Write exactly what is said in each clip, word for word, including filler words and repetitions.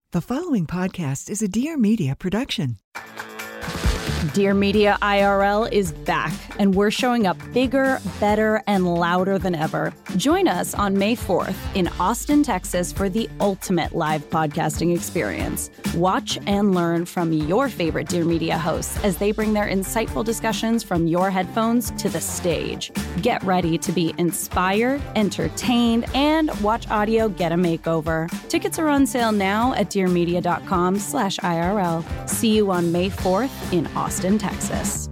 The following podcast is a Dear Media production. Dear Media I R L is back, and we're showing up bigger, better, and louder than ever. Join us on May fourth in Austin, Texas for the ultimate live podcasting experience. Watch and learn from your favorite Dear Media hosts as they bring their insightful discussions from your headphones to the stage. Get ready to be inspired, entertained, and watch audio get a makeover. Tickets are on sale now at dearmedia.com slash IRL. See you on May fourth in Austin, Texas.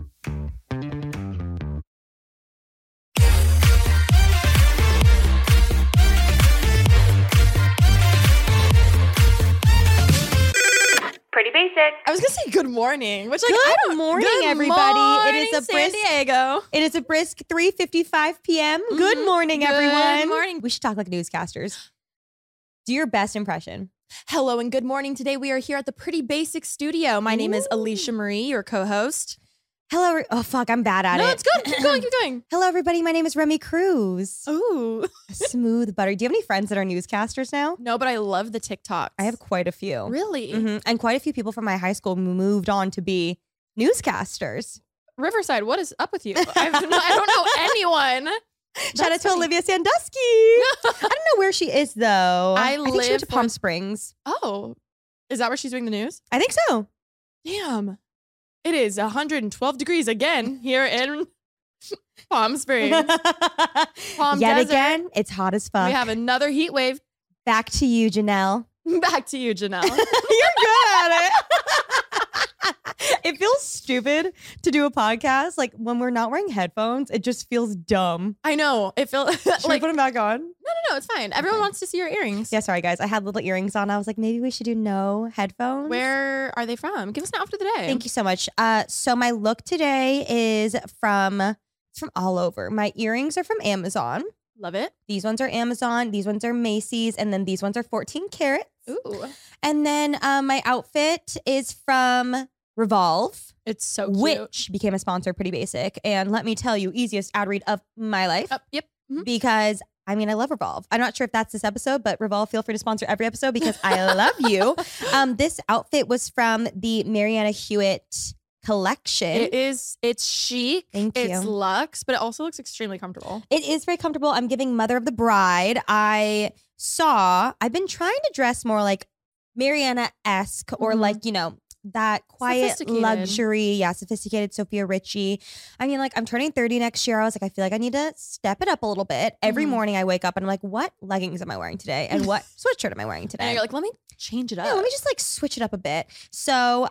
Pretty basic. I was gonna say good morning, which like good I don't, morning, good everybody. Morning, it is a San brisk Diego. It is a brisk three fifty-five p.m. Mm-hmm. Good morning, good everyone. Good morning. We should talk like newscasters. Do your best impression. Hello and good morning. Today we are here at the Pretty Basic Studio. My Ooh. name is Alicia Marie, your co-host. Hello. Oh fuck, I'm bad at no, it. No, it's good. Keep going. Keep going. Hello, everybody. My name is Remy Cruz. Ooh, smooth butter. Do you have any friends that are newscasters now? No, but I love the TikToks. I have quite a few. Really? Mm-hmm. And quite a few people from my high school moved on to be newscasters. Riverside, what is up with you? I, have no, I don't know anyone. That's Shout out to funny. Olivia Sandusky. I don't know where she is though. I, I think she went to Palm Springs. Oh, is that where she's doing the news? I think so. Damn. It is one hundred twelve degrees again here in Palm Springs. Palm Yet Desert. again, it's hot as fuck. We have another heat wave. Back to you, Janelle. Back to you, Janelle. You're good at it. It feels stupid to do a podcast. Like when we're not wearing headphones, it just feels dumb. I know. It feels Should like we put them back on? No, no, no. It's fine. Everyone okay. wants to see your earrings. Yeah, sorry guys. I had little earrings on. I was like, maybe we should do no headphones. Where are they from? Give us an outfit of the day. Thank you so much. Uh, so my look today is from it's from all over. My earrings are from Amazon. Love it. These ones are Amazon. These ones are Macy's, and then these ones are fourteen carats. Ooh. And then um, my outfit is from Revolve. It's so cute. Which became a sponsor, Pretty Basic. And let me tell you, easiest ad read of my life. Uh, yep. Mm-hmm. Because, I mean, I love Revolve. I'm not sure if that's this episode, but Revolve, feel free to sponsor every episode because I love you. Um, this outfit was from the Mariana Hewitt collection. It is. It's chic. Thank you. It's luxe, but it also looks extremely comfortable. It is very comfortable. I'm giving Mother of the Bride. I saw, I've been trying to dress more like Mariana-esque or mm-hmm. like, you know, that quiet luxury, yeah, sophisticated Sophia Richie. I mean, like, I'm turning thirty next year. I was like, I feel like I need to step it up a little bit. Every mm-hmm. morning I wake up and I'm like, what leggings am I wearing today? And what sweatshirt am I wearing today? And you're like, let me change it up. Yeah, let me just like switch it up a bit. So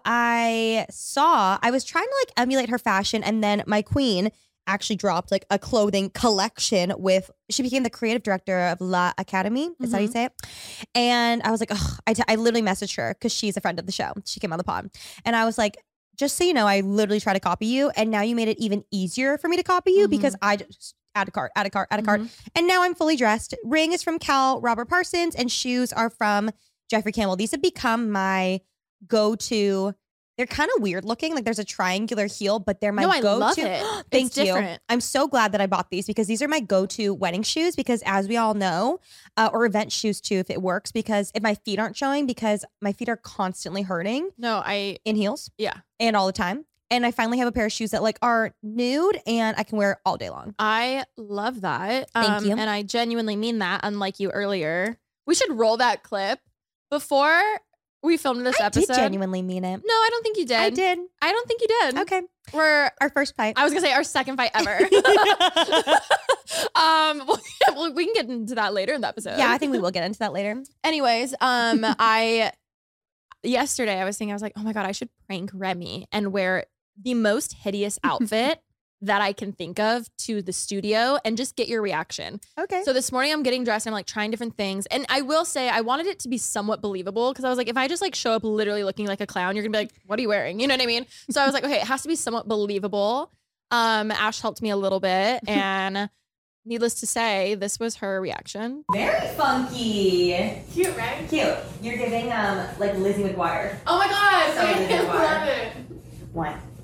I saw, I was trying to like emulate her fashion, and then my queen actually dropped like a clothing collection with, she became the creative director of La Academy. Is mm-hmm. that how you say it? And I was like, ugh, I, t- I literally messaged her because she's a friend of the show. She came on the pod. And I was like, just so you know, I literally try to copy you. And now you made it even easier for me to copy you mm-hmm. because I just add a cart, add a cart, add a cart. Mm-hmm. And now I'm fully dressed. Ring is from Cal Robert Parsons and shoes are from Jeffrey Campbell. These have become my go-to. They're kind of weird looking. Like there's a triangular heel, but they're my no, go-to. I love it. Thank it's you. Different. I'm so glad that I bought these because these are my go-to wedding shoes because as we all know, uh, or event shoes too, if it works, because if my feet aren't showing, because my feet are constantly hurting. No, I. In heels. Yeah. And all the time. And I finally have a pair of shoes that like are nude and I can wear all day long. I love that. Thank um, you. And I genuinely mean that, unlike you earlier. We should roll that clip before we filmed this I episode. I did genuinely mean it. No, I don't think you did. I did. I don't think you did. Okay. We're our first fight. I was gonna say our second fight ever. um, well, we can get into that later in the episode. Yeah, I think we will get into that later. Anyways, um, I yesterday I was thinking I was like, oh my god, I should prank Remy and wear the most hideous outfit that I can think of to the studio and just get your reaction. Okay. So this morning I'm getting dressed and I'm like trying different things. And I will say I wanted it to be somewhat believable because I was like, if I just like show up literally looking like a clown, you're gonna be like, what are you wearing? You know what I mean? So I was like, okay, it has to be somewhat believable. Um, Ash helped me a little bit and needless to say, this was her reaction. Very funky. Cute, right? Cute. You're giving um like Lizzie McGuire. Oh my god, So I Lizzie McGuire. love it. One,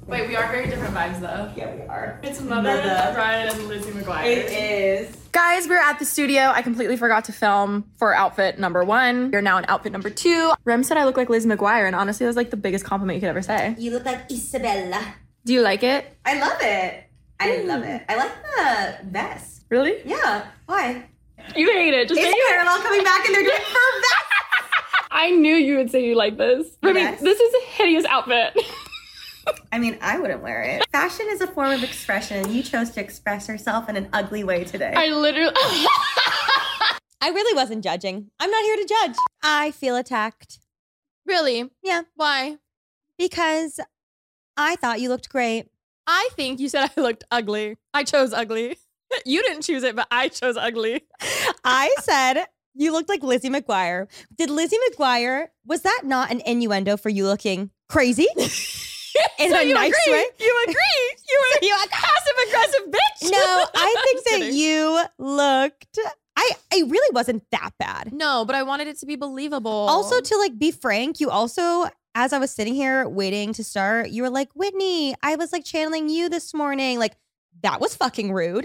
Wait, we are very different vibes though. Yeah, we are. It's Mother, Brian, and Lizzie McGuire. It is. Guys, we're at the studio. I completely forgot to film for outfit number one. You're now in outfit number two. Rem said I look like Lizzie McGuire, and honestly, that was like the biggest compliment you could ever say. You look like Isabella. Do you like it? I love it. I love it. I like the vest. Really? Yeah. Why? You hate it. Just Is say you parallel coming back and they're doing fur vests? I knew you would say you like this. I mean, Yes. this is a hideous outfit. I mean, I wouldn't wear it. Fashion is a form of expression. You chose to express yourself in an ugly way today. I literally... I really wasn't judging. I'm not here to judge. I feel attacked. Really? Yeah. Why? Because I thought you looked great. I think you said I looked ugly. I chose ugly. You didn't choose it, but I chose ugly. I said you looked like Lizzie McGuire. Did Lizzie McGuire, was that not an innuendo for you looking crazy? In So a you nice agree? way? You agree? You were You a passive aggressive bitch. No, I I'm think just that kidding. you looked, I, it really wasn't that bad. No, but I wanted it to be believable. Also, to like be frank, you also, as I was sitting here waiting to start, you were like, Whitney, I was like channeling you this morning. Like, that was fucking rude.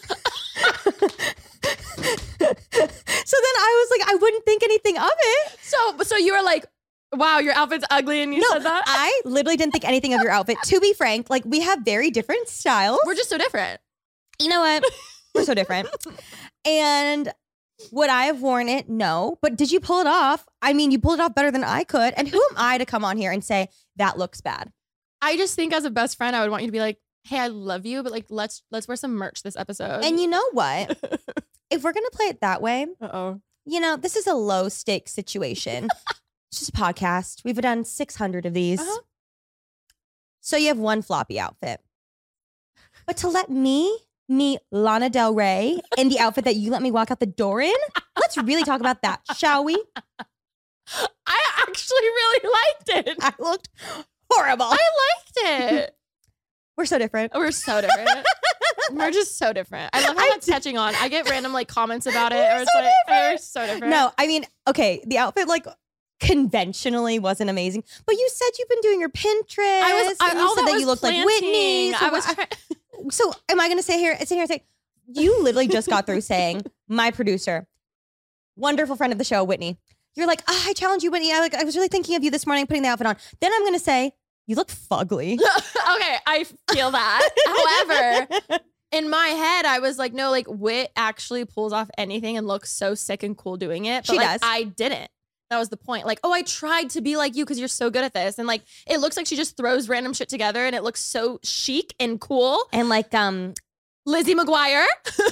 So then I was like, I wouldn't think anything of it. so so you were like, wow, your outfit's ugly, and you No, said that. I literally didn't think anything of your outfit. To be frank, like we have very different styles. We're just so different. You know what? We're so different. And would I have worn it? No. But did you pull it off? I mean, you pulled it off better than I could. And who am I to come on here and say that looks bad? I just think as a best friend, I would want you to be like, hey, I love you, but like let's let's wear some merch this episode. And you know what? If we're gonna play it that way, Uh-oh. you know, this is a low stakes situation. It's just a podcast. We've done six hundred of these. Uh-huh. So you have one floppy outfit. But to let me meet Lana Del Rey in the outfit that you let me walk out the door in, let's really talk about that, shall we? I actually really liked it. I looked horrible. I liked it. We're so different. We're so different. We're just so different. I love how I that's catching on. I get random like comments about it. Or it's so like, different. we're so different. No, I mean, okay, the outfit like conventionally wasn't amazing, but you said you've been doing your Pinterest. I was. I, and you all said that that was you looked like planting. Whitney. So I was. I- Trying- So am I going to sit here, sit here and say, you literally just got through saying, my producer, wonderful friend of the show, Whitney. You're like, oh, I challenge you, Whitney. I like, I was really thinking of you this morning, putting the outfit on. Then I'm going to say, you look fugly. okay, I feel that. However, in my head, I was like, no, like Whit actually pulls off anything and looks so sick and cool doing it. But She like, does. I didn't. That was the point. Like, oh, I tried to be like you because you're so good at this. And like, it looks like she just throws random shit together and it looks so chic and cool. And like, um, Lizzie McGuire.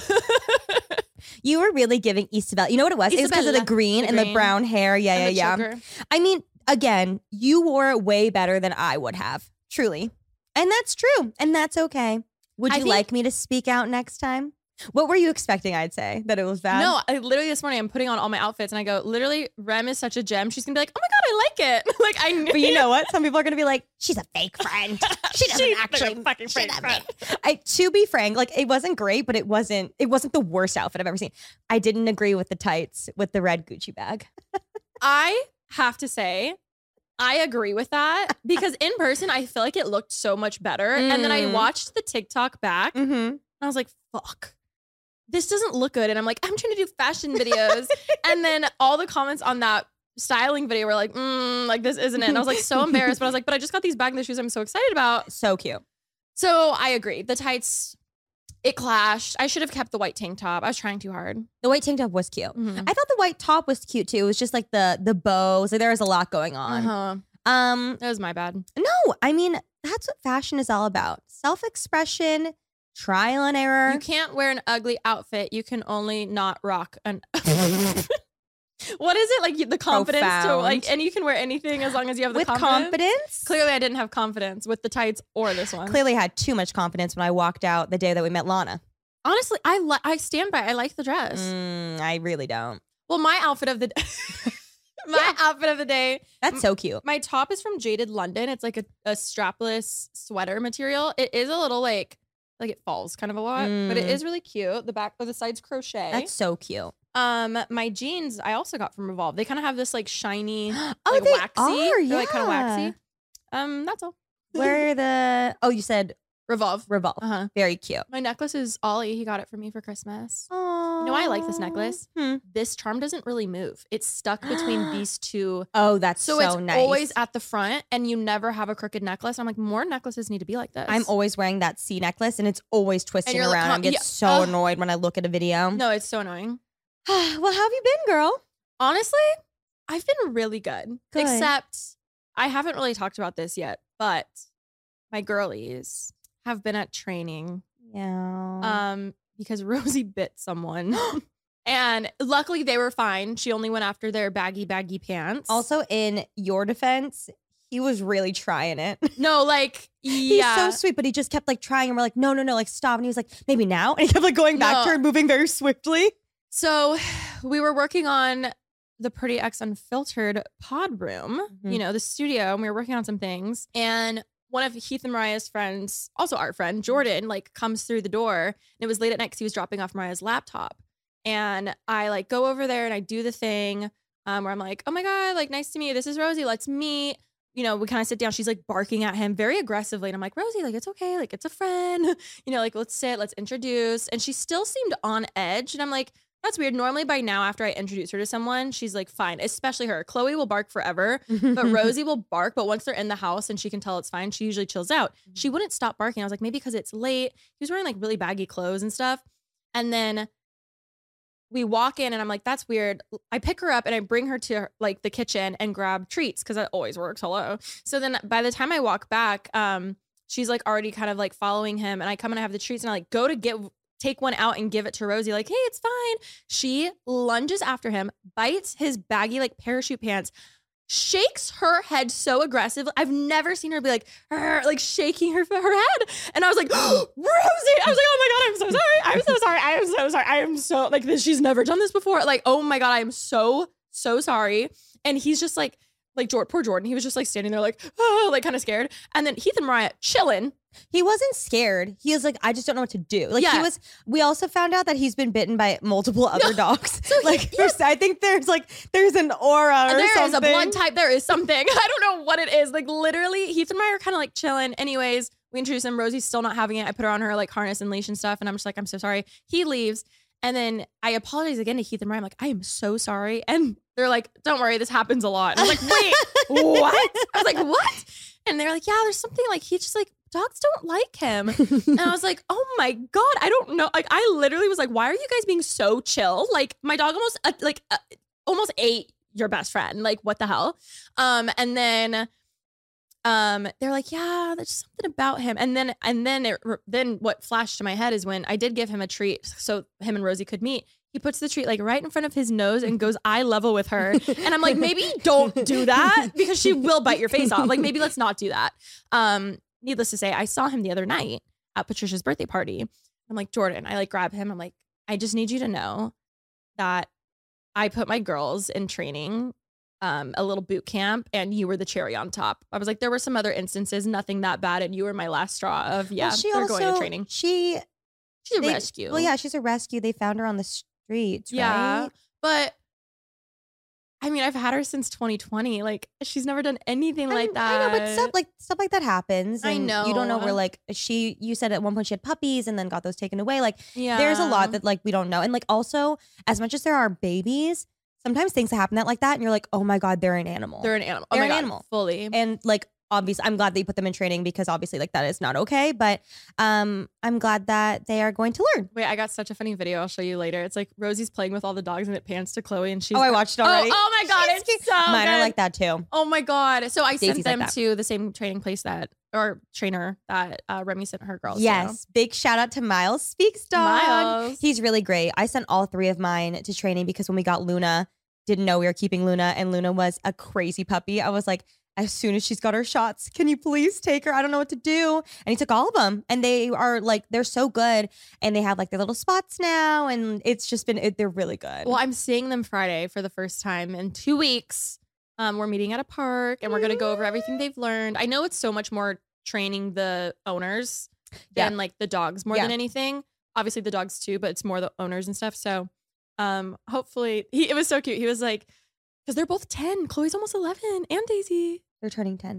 you were really giving Isabella. You know what it was? It was because of the Isabella. green The and the green. brown hair. Yeah, and the yeah, yeah. choker. I mean, again, you wore it way better than I would have, truly. And that's true. And that's okay. Would I you think- like me to speak out next time? What were you expecting I'd say? That it was bad? No, I literally this morning I'm putting on all my outfits and I go, literally, Rem is such a gem. She's gonna be like, oh my God, I like it. like I knew. But you know what? Some people are going to be like, she's a fake friend. She doesn't She's actually a fucking she fake doesn't. friend. I, to be frank, like it wasn't great, but it wasn't, it wasn't the worst outfit I've ever seen. I didn't agree with the tights with the red Gucci bag. I have to say, I agree with that because in person, I feel like it looked so much better. And then I Mm. watched the TikTok back and Mm-hmm. I was like, fuck, this doesn't look good. And I'm like, I'm trying to do fashion videos. And then all the comments on that styling video were like, mm, like this isn't it. And I was like so embarrassed, but I was like, but I just got these bag and the shoes I'm so excited about. So cute. So I agree. The tights, it clashed. I should have kept the white tank top. I was trying too hard. The white tank top was cute. Mhm. I thought the white top was cute too. It was just like the the bows. Like there was a lot going on. Uh-huh. Um, That was my bad. no, I mean that's what fashion is all about: self-expression, trial and error. You can't wear an ugly outfit. You can only not rock an. What is it like? you- The confidence to Profound. like, and you can wear anything as long as you have the With confidence. confidence. Clearly, I didn't have confidence with the tights or this one. Clearly had too much confidence when I walked out the day that we met Lana. Honestly, I li- I stand by. I like the dress. Mm, I really don't. Well, my outfit of the my outfit of the day. That's so cute. My top is from Jaded London. It's like a, a strapless sweater material. It is a little like like it falls kind of a lot, but it Mm. is really cute. The back or the sides crochet. That's so cute. Um, my jeans I also got from Revolve. They kind of have this like shiny, Oh, like they waxy, are, They're, like kind of yeah. waxy. Um, that's all. Where are the, oh, you said Revolve. Revolve. Uh-huh. Very cute. My necklace is Ollie. He got it for me for Christmas. Oh, You know why I like this necklace? Hmm. This charm doesn't really move. It's stuck between these two. Oh, that's So, so, it's nice. always at the front and you never have a crooked necklace. I'm like, more necklaces need to be like this. I'm always wearing that C necklace and it's always twisting you're like, around. "Come- I get yeah, so ugh." annoyed when I look at a video. No, it's so annoying. Well, how have you been, girl? Honestly, I've been really good. Good. Except I haven't really talked about this yet, but my girlies have been at training Yeah. um, because Rosie bit someone. And luckily they were fine. She only went after their baggy, baggy pants. Also, in your defense, he was really trying it. no, like, He's yeah. so sweet, but he just kept like trying, and we're like, no, no, no, like stop. And he was like, maybe now. And he kept like going back No. to her and moving very swiftly. So we were working on the Pretty X Unfiltered pod room, Mhm. you know, the studio, and we were working on some things. And one of Heath and Mariah's friends, also our friend, Jordan, like comes through the door. And it was late at night because he was dropping off Mariah's laptop. And I like go over there and I do the thing um, where I'm like, oh my God, like, nice to meet you. This is Rosie. Let's meet. You know, we kind of sit down. She's like barking at him very aggressively. And I'm like, Rosie, like, it's okay. Like, it's a friend. You know, like, let's sit, let's introduce. And she still seemed on edge. And I'm like, that's weird. Normally by now, after I introduce her to someone, she's like, fine, especially her. Chloe will bark forever, but Rosie will bark. But once they're in the house and she can tell it's fine, she usually chills out. She wouldn't stop barking. I was like, maybe because it's late. He was wearing like really baggy clothes and stuff. And then we walk in and I'm like, that's weird. I pick her up and I bring her to like the kitchen and grab treats because that always works. Hello. So then by the time I walk back, um, she's like already kind of like following him. And I come and I have the treats and I like go to get take one out and give it to Rosie, like, hey, it's fine. She lunges after him, bites his baggy like parachute pants, shakes her head so aggressive. I've never seen her be like, "Arr," like shaking her her head. And I was like, oh, Rosie. I was like, oh my God, I'm so sorry. I'm so sorry. I am so sorry. I am so like this. She's never done this before. Like, oh my God, I am so, so sorry. And he's just like, like Jordan, poor Jordan. He was just like standing there like, oh, like kind of scared. And then Heath and Mariah chilling. He wasn't scared. He was like, I just don't know what to do. Like he Yeah. was. We also found out that he's been bitten by multiple other dogs. So he- like there's, I think there's like there's an aura or There is something. a blood type. There is something. I don't know what it is. Like literally, Heath and I are kind of like chilling. Anyways, we introduce him. Rosie's still not having it. I put her on her like harness and leash and stuff. And I'm just like, I'm so sorry. He leaves. And then I apologize again to Heath and Mariah. I'm like, I am so sorry. And they're like, don't worry, this happens a lot. And I was like, wait, what? I was like, what? And they're like, yeah, there's something like he just like dogs don't like him. And I was like, oh my God, I don't know. Like I literally was like, why are you guys being so chill? Like my dog almost uh, like uh, almost ate your best friend. Like what the hell? Um, and then um, they're like, yeah, there's something about him. And then and then it, then what flashed to my head is when I did give him a treat so him and Rosie could meet. He puts the treat like right in front of his nose and goes eye level with her. And I'm like, maybe don't do that because she will bite your face off. Like maybe let's not do that. Um, needless to say, I saw him the other night at Patricia's birthday party. I'm like, Jordan, I like grab him. I'm like, I just need you to know that I put my girls in training, um, a little boot camp, and you were the cherry on top. I was like, there were some other instances, nothing that bad, and you were my last straw of, yeah, Well, she they're also, going to training. She She's a they- rescue. Well, yeah, she's a rescue. They found her on the streets. Yeah. right? But I mean, I've had her since twenty twenty. Like, she's never done anything I like mean, that. I know, but stuff like stuff like that happens. I and You don't know know. where like she. You said at one point she had puppies and then got those taken away. Like yeah. there's a lot that like we don't know. And like also, as much as there are babies, sometimes things happen that like that, and you're like, oh my God, they're an animal. They're an animal. Oh They're my an God, animal. Fully. and like obviously, I'm glad that you put them in training because obviously, like that is not okay. But um, I'm glad that they are going to learn. Wait, I got such a funny video. I'll show you later. It's like Rosie's playing with all the dogs and it pans to Chloe and she's Oh, I watched it Oh, already. oh my God, She's it's so Mine good. are like that too. Oh my God. So I sent Daisy's like them that. to the same training place that, or trainer that uh, Remy sent her girls Yes, big shout out to Miles Speaks to. Dog. Miles. He's really great. I sent all three of mine to training because when we got Luna, didn't know we were keeping Luna, and Luna was a crazy puppy. I was like, as soon as she's got her shots, can you please take her? I don't know what to do. And he took all of them, and they are like, they're so good, and they have like their little spots now, and it's just been, it, they're really good. Well, I'm seeing them Friday for the first time in two weeks. Um, we're meeting at a park and we're going to go over everything they've learned. I know it's so much more training the owners than Yeah. like the dogs more Yeah. than anything. Obviously the dogs too, but it's more the owners and stuff. So um, hopefully he, it was so cute. He was like, because they're both ten. Chloe's almost eleven and Daisy. They're turning ten.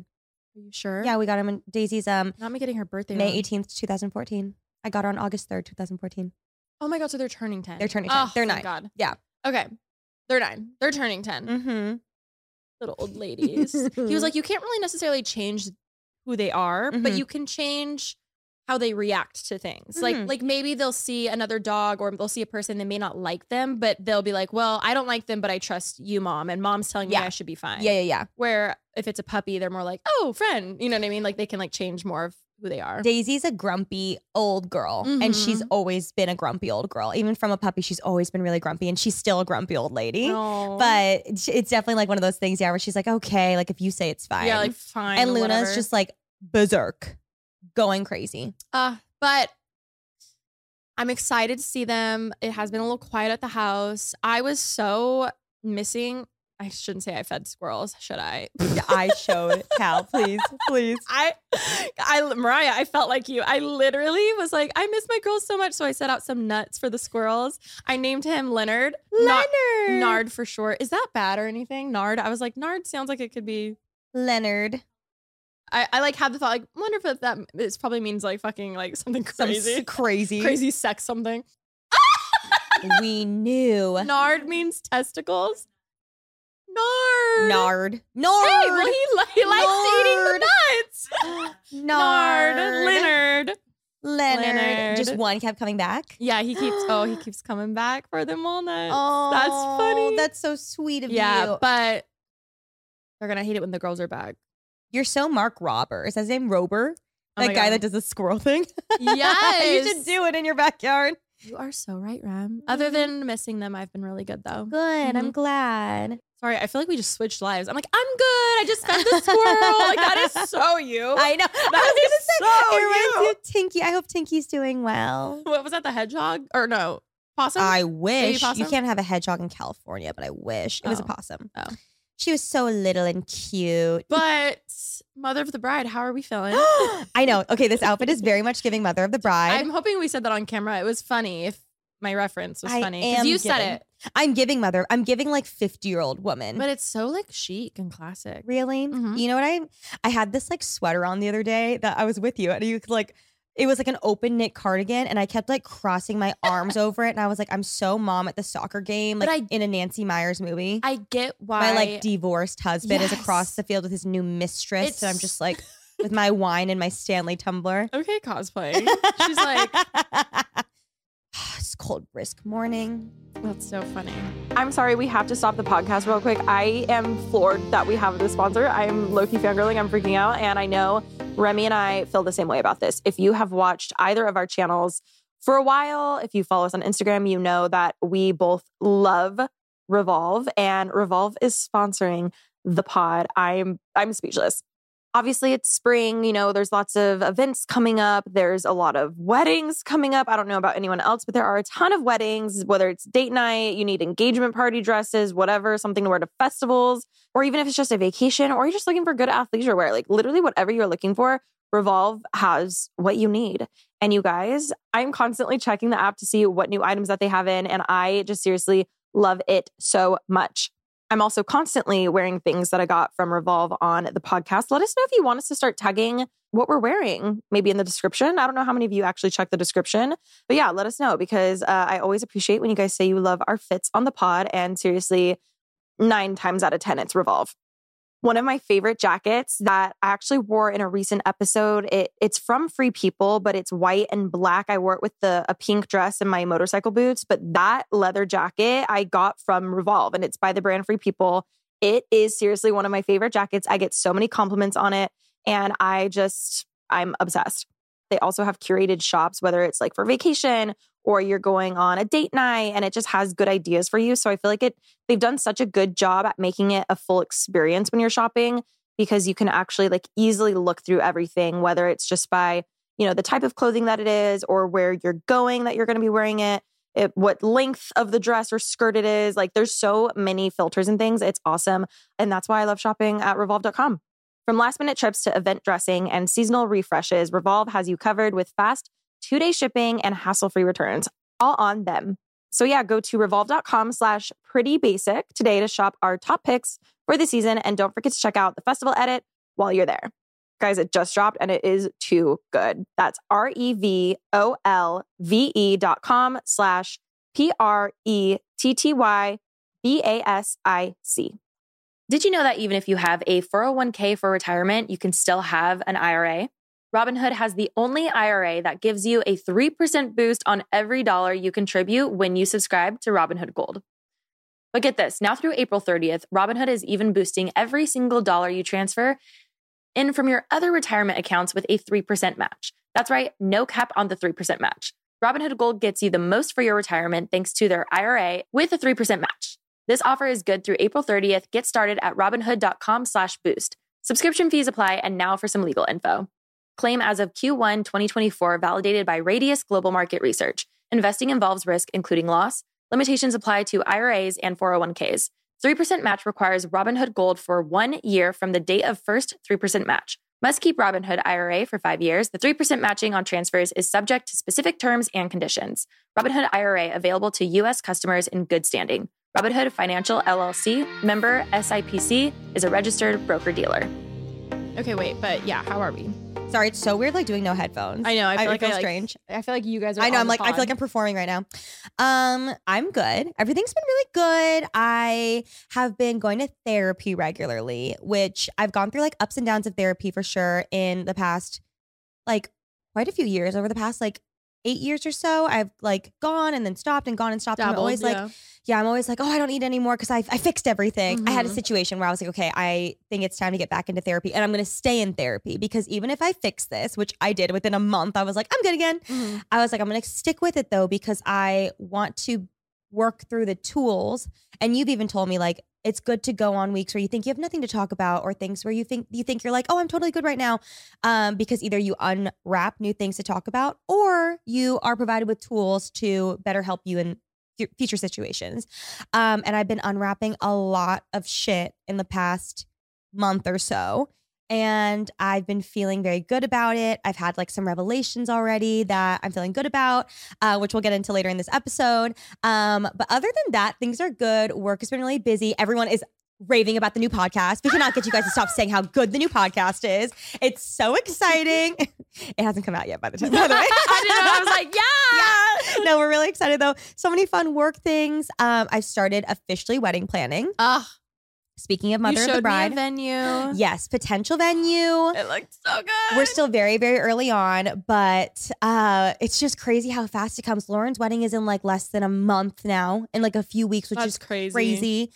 Are you sure? Yeah, we got him in Daisy's um Not me getting her birthday. May wrong. eighteenth, twenty fourteen. I got her on August third, twenty fourteen. Oh my God, so they're turning ten. They're turning ten. Oh, They're thank nine. God. Yeah. Okay. They're nine. They're turning ten. Mm-hmm. Little old ladies. He was like, you can't really necessarily change who they are, but Mhm. you can change how they react to things. Like, Mhm. like maybe they'll see another dog or they'll see a person, they may not like them, but they'll be like, well, I don't like them, but I trust you, mom. And mom's telling Yeah. me I should be fine. Yeah, yeah, yeah. Where if it's a puppy, they're more like, oh, friend. You know what I mean? Like they can like change more of who they are. Daisy's a grumpy old girl, and she's Mhm. always been a grumpy old girl. Even from a puppy, she's always been really grumpy, and she's still a grumpy old lady. Oh. But it's it's definitely like one of those things, yeah, where she's like, okay, like if you say it's fine. yeah, like fine. and Luna's whatever. just like berserk, going crazy. Uh, but I'm excited to see them. It has been a little quiet at the house. I was so missing. I shouldn't say I fed squirrels, should I? I showed Cal, please, please. I, I, Mariah, I felt like you. I literally was like, I miss my girls so much. So I set out some nuts for the squirrels. I named him Leonard. Not- Leonard. Nard for short. Is that bad or anything? Nard. I was like, Nard sounds like it could be. Leonard. I, I like had the thought, like, wonder if that it probably means like fucking like something Some crazy. s- crazy. Crazy sex something. We knew. Nard means testicles. Nard. Nard. Nard. Hey, well, he, li- he likes eating the Nard. nuts. Nard. Nard. Leonard. Leonard. Leonard. Just one kept coming back. Yeah, he keeps, oh, he keeps coming back for the walnuts. Oh, That's funny. That's so sweet of yeah, you. but they're going to hate it when the girls are back. You're so Mark Robber. Is that his name Rober? Oh That my guy God. that does the squirrel thing? Yes. You should do it in your backyard. You are so right, Ram. Other than missing them, I've been really good though. Good. I'm Mhm. glad. Sorry, I feel like we just switched lives. I'm like, I'm good. I just fed the squirrel. Like that is so you. I know. That I was is gonna say, so it reminds you. me of Tinky. I hope Tinky's doing well. What was that? The hedgehog? Or no, possum? I wish. You possum? can't have a hedgehog in California, but I wish. It was a Oh. possum. Oh. She was so little and cute. But Mother of the Bride, how are we feeling? I know. Okay, this outfit is very much giving Mother of the Bride. I'm hoping we said that on camera. It was funny if my reference was I funny. am Because you said giving- it. I'm giving Mother. I'm giving like fifty year old woman. But it's so like chic and classic. Really? Mhm. You know what I I had this like sweater on the other day that I was with you and you could like it was like an open knit cardigan and I kept like crossing my arms over it and I was like I'm so mom at the soccer game like But I- in a Nancy Myers movie. I get why. my like divorced husband is across Yes. the field with his new mistress and I'm It's- just like with my wine and my Stanley tumbler. okay, cosplaying. She's like, It's cold brisk morning. that's so funny. I'm sorry, we have to stop the podcast real quick. I am floored that we have this sponsor. I'm low-key fangirling. I'm freaking out. And I know Remy and I feel the same way about this. If you have watched either of our channels for a while, if you follow us on Instagram, you know that we both love Revolve and Revolve is sponsoring the pod. I'm I'm speechless. Obviously, it's spring. You know, there's lots of events coming up. There's a lot of weddings coming up. I don't know about anyone else, but there are a ton of weddings, whether it's date night, you need engagement party dresses, whatever, something to wear to festivals, or even if it's just a vacation, or you're just looking for good athleisure wear, like literally whatever you're looking for, Revolve has what you need. And you guys, I'm constantly checking the app to see what new items that they have in, and I just seriously love it so much. I'm also constantly wearing things that I got from Revolve on the podcast. Let us know if you want us to start tagging what we're wearing, maybe in the description. I don't know how many of you actually check the description, but yeah, let us know because uh, I always appreciate when you guys say you love our fits on the pod. And seriously, nine times out of ten, it's Revolve. One of my favorite jackets that I actually wore in a recent episode, it, it's from Free People, but it's white and black. I wore it with the a pink dress and my motorcycle boots, but that leather jacket I got from Revolve and it's by the brand Free People. It is seriously one of my favorite jackets. I get so many compliments on it and I just, I'm obsessed. They also have curated shops, whether it's like for vacation or you're going on a date night and it just has good ideas for you. So I feel like it they've done such a good job at making it a full experience when you're shopping because you can actually like easily look through everything, whether it's just by, you know, the type of clothing that it is or where you're going that you're going to be wearing it, it, what length of the dress or skirt it is. Like there's so many filters and things. It's awesome. And that's why I love shopping at revolve dot com. From last minute trips to event dressing and seasonal refreshes, Revolve has you covered with fast two-day shipping and hassle-free returns, all on them. So yeah, go to revolve dot com slash pretty basic today to shop our top picks for the season. And don't forget to check out the festival edit while you're there. Guys, it just dropped and it is too good. That's R-E-V-O-L-V-E dot com slash P-R-E-T-T-Y-B-A-S-I-C. Did you know that even if you have a four oh one k for retirement, you can still have an I R A? Robinhood has the only I R A that gives you a three percent boost on every dollar you contribute when you subscribe to Robinhood Gold. But get this, now through April thirtieth, Robinhood is even boosting every single dollar you transfer in from your other retirement accounts with a three percent match. That's right, no cap on the three percent match. Robinhood Gold gets you the most for your retirement thanks to their I R A with a three percent match. This offer is good through April thirtieth. Get started at robinhood.com slash boost. Subscription fees apply, and now for some legal info. Claim as of Q one twenty twenty-four, validated by Radius Global Market Research. Investing involves risk, including loss. Limitations apply to I R As and four oh one k's. three percent match requires Robinhood Gold for one year from the date of first three percent match. Must keep Robinhood I R A for five years. The three percent matching on transfers is subject to specific terms and conditions. Robinhood I R A available to U S customers in good standing. Robinhood Financial L L C, member S I P C, is a registered broker-dealer. Okay, wait, but yeah, how are we? Sorry, it's so weird like doing no headphones. I know, I feel like feel I, like, strange. I feel like you guys are I know, on I'm the like, I feel pod. like I'm performing right now. Um, I'm good. Everything's been really good. I have been going to therapy regularly, which I've gone through like ups and downs of therapy for sure in the past, like quite a few years. Over the past like eight years or so, I've like gone and then stopped and gone and stopped. and I'm Dabbled, always yeah. like, yeah, I'm always like, oh, I don't need any more because I I fixed everything. I had a Mhm. situation where I was like, okay, I think it's time to get back into therapy, and I'm going to stay in therapy because even if I fix this, which I did within a month, I was like, I'm good again. Mhm. I was like, I'm going to stick with it though because I want to work through the tools. And you've even told me like it's good to go on weeks where you think you have nothing to talk about, or things where you think you think you're like, oh, I'm totally good right now, um, because either you unwrap new things to talk about, or you are provided with tools to better help you in fu- future situations. Um, and I've been unwrapping a lot of shit in the past month or so. And I've been feeling very good about it. I've had like some revelations already that I'm feeling good about, uh, which we'll get into later in this episode. Um, but other than that, things are good. Work has been really busy. Everyone is raving about the new podcast. We cannot get you guys to stop saying how good the new podcast is. It's so exciting. It hasn't come out yet by the time, by the way. I didn't know. I was like, yeah. yeah. No, we're really excited though. So many fun work things. Um, I've started officially wedding planning. Ugh, Speaking of you Mother showed of the Bride. me a venue. Yes, potential venue. It looked so good. We're still very, very early on, but uh, it's just crazy how fast it comes. Lauren's wedding is in like less than a month now, in like a few weeks, which That's is crazy. crazy.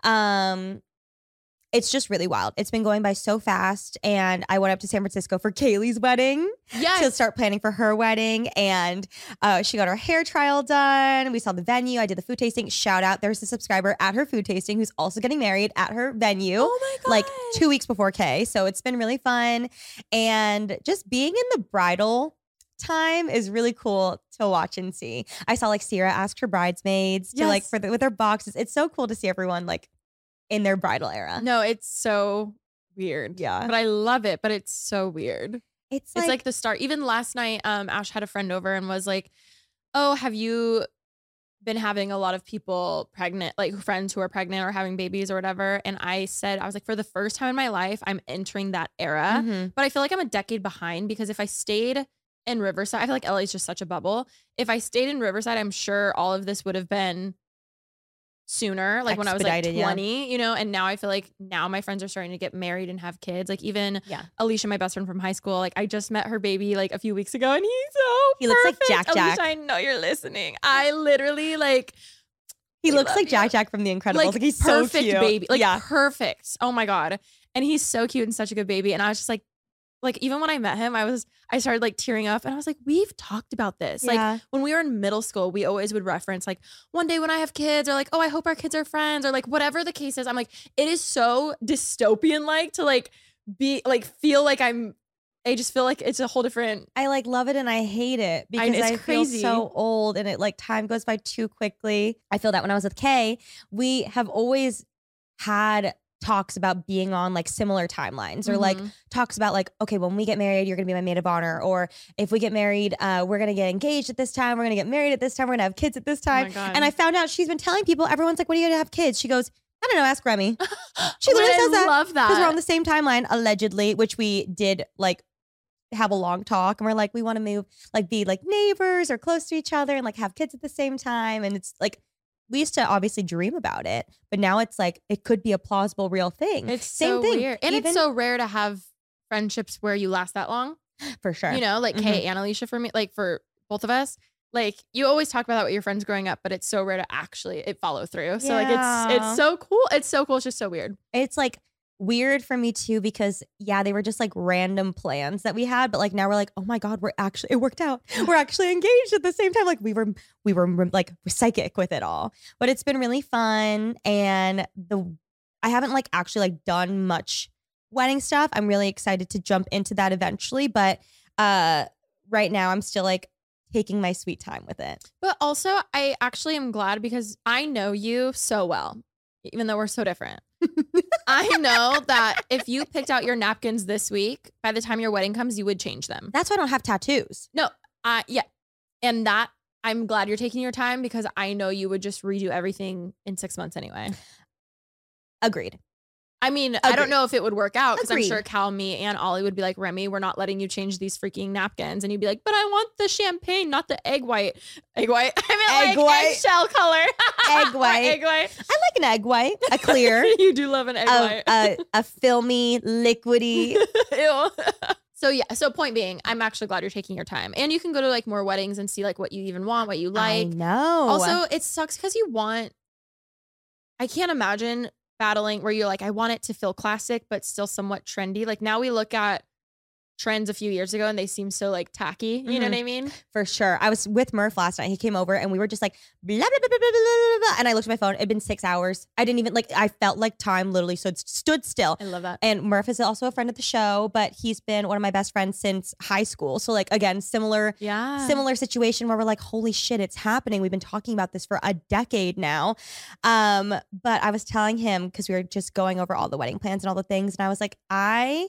Um, it's just really wild. It's been going by so fast. And I went up to San Francisco for Kaylee's wedding Yes. to start planning for her wedding. And uh, she got her hair trial done. We saw the venue. I did the food tasting. Shout out. There's a subscriber at her food tasting who's also getting married at her venue. Oh my God. Like two weeks before Kay. So it's been really fun. And just being in the bridal time is really cool to watch and see. I saw like Sierra ask her bridesmaids to like Yes. for the, with their boxes. It's so cool to see everyone like in their bridal era. No, it's so weird. Yeah. But I love it, but it's so weird. It's It's like, like the start. Even last night, um, Ash had a friend over and was like, oh, have you been having a lot of people pregnant, like friends who are pregnant or having babies or whatever? And I said, I was like, for the first time in my life, I'm entering that era. Mhm. But I feel like I'm a decade behind because if I stayed in Riverside, I feel like L A is just such a bubble. If I stayed in Riverside, I'm sure all of this would have been sooner, like when I was like Expedited, yeah. twenty, you know, and now I feel like now my friends are starting to get married and have kids. Like even Yeah. Alicia, my best friend from high school, like I just met her baby like a few weeks ago and he's so He looks like perfect. Jack Jack. Alicia, I know you're listening. I literally like he we looks love like you. Jack Jack from The Incredibles. like, Like, he's perfect so cute. baby. Like yeah. perfect. Oh my God. And he's so cute and such a good baby. And I was just like, like even when I met him, I was I started like tearing up and I was like, we've talked about this. Yeah. Like when we were in middle school, we always would reference like one day when I have kids, or like, oh, I hope our kids are friends, or like whatever the case is. I'm like, it is so dystopian like to like be like feel like I'm I just feel like it's a whole different I like love it and I hate it because it's I crazy. feel so old and it like time goes by too quickly. I feel that when I was with Kay, we have always had talks about being on like similar timelines, or like Mhm. talks about like, okay, when we get married, you're gonna be my maid of honor, or if we get married, uh, we're gonna get engaged at this time, we're gonna get married at this time, we're gonna have kids at this Oh my time. God. And I found out she's been telling people, everyone's like, when are you gonna have kids? She goes, I don't know. Ask Remy. She Wait, literally I says that. love that. Because we're on the same timeline, allegedly, which we did like have a long talk. And we're like, we want to move, like be like neighbors or close to each other and like have kids at the same time. And it's like, we used to obviously dream about it, but now it's like, it could be a plausible, real thing. It's Same so thing. weird. And Even- it's so rare to have friendships where you last that long. For sure. You know, like Mhm. Kate and Alicia for me, like for both of us. Like you always talk about that with your friends growing up, but it's so rare to actually it follow through. So like Yeah. it's it's so cool. It's so cool. It's just so weird. It's like weird for me too, because yeah, they were just like random plans that we had, but like now we're like, oh my God, we're actually, it worked out. We're actually engaged at the same time. Like we were, we were like psychic with it all, but it's been really fun. And the, I haven't like actually like done much wedding stuff. I'm really excited to jump into that eventually, but uh, right now I'm still like taking my sweet time with it. But also I actually am glad because I know you so well, even though we're so different. I know that if you picked out your napkins this week, by the time your wedding comes, you would change them. That's why I don't have tattoos. No, uh, yeah. And that I'm glad you're taking your time because I know you would just redo everything in six months anyway. Agreed. I mean, I don't Agreed. know if it would work out because I'm Agreed. sure Cal, me, and Ollie would be like, Remy, we're not letting you change these freaking napkins. And you'd be like, but I want the champagne, not the egg white. Egg white? I meant Egg like white. eggshell color. Egg white. egg white. I like an egg white, a clear, You do love an egg a, white. a, a filmy, liquidy. Ew. So yeah, so point being, I'm actually glad you're taking your time. And you can go to like more weddings and see like what you even want, what you like. I know. Also, it sucks because you want, I can't imagine battling where you're like, I want it to feel classic, but still somewhat trendy. Like now we look at trends a few years ago and they seem so like tacky. You know Mhm. what I mean? For sure. I was with Murph last night. He came over and we were just like, blah, blah, blah, blah, blah, blah, blah. And I looked at my phone. It'd been six hours. I didn't even like, I felt like time literally stood, stood still. I love that. And Murph is also a friend of the show, but he's been one of my best friends since high school. So like, again, similar, Yeah. similar situation where we're like, holy shit, it's happening. We've been talking about this for a decade now. Um, but I was telling him, because we were just going over all the wedding plans and all the things. And I was like, I,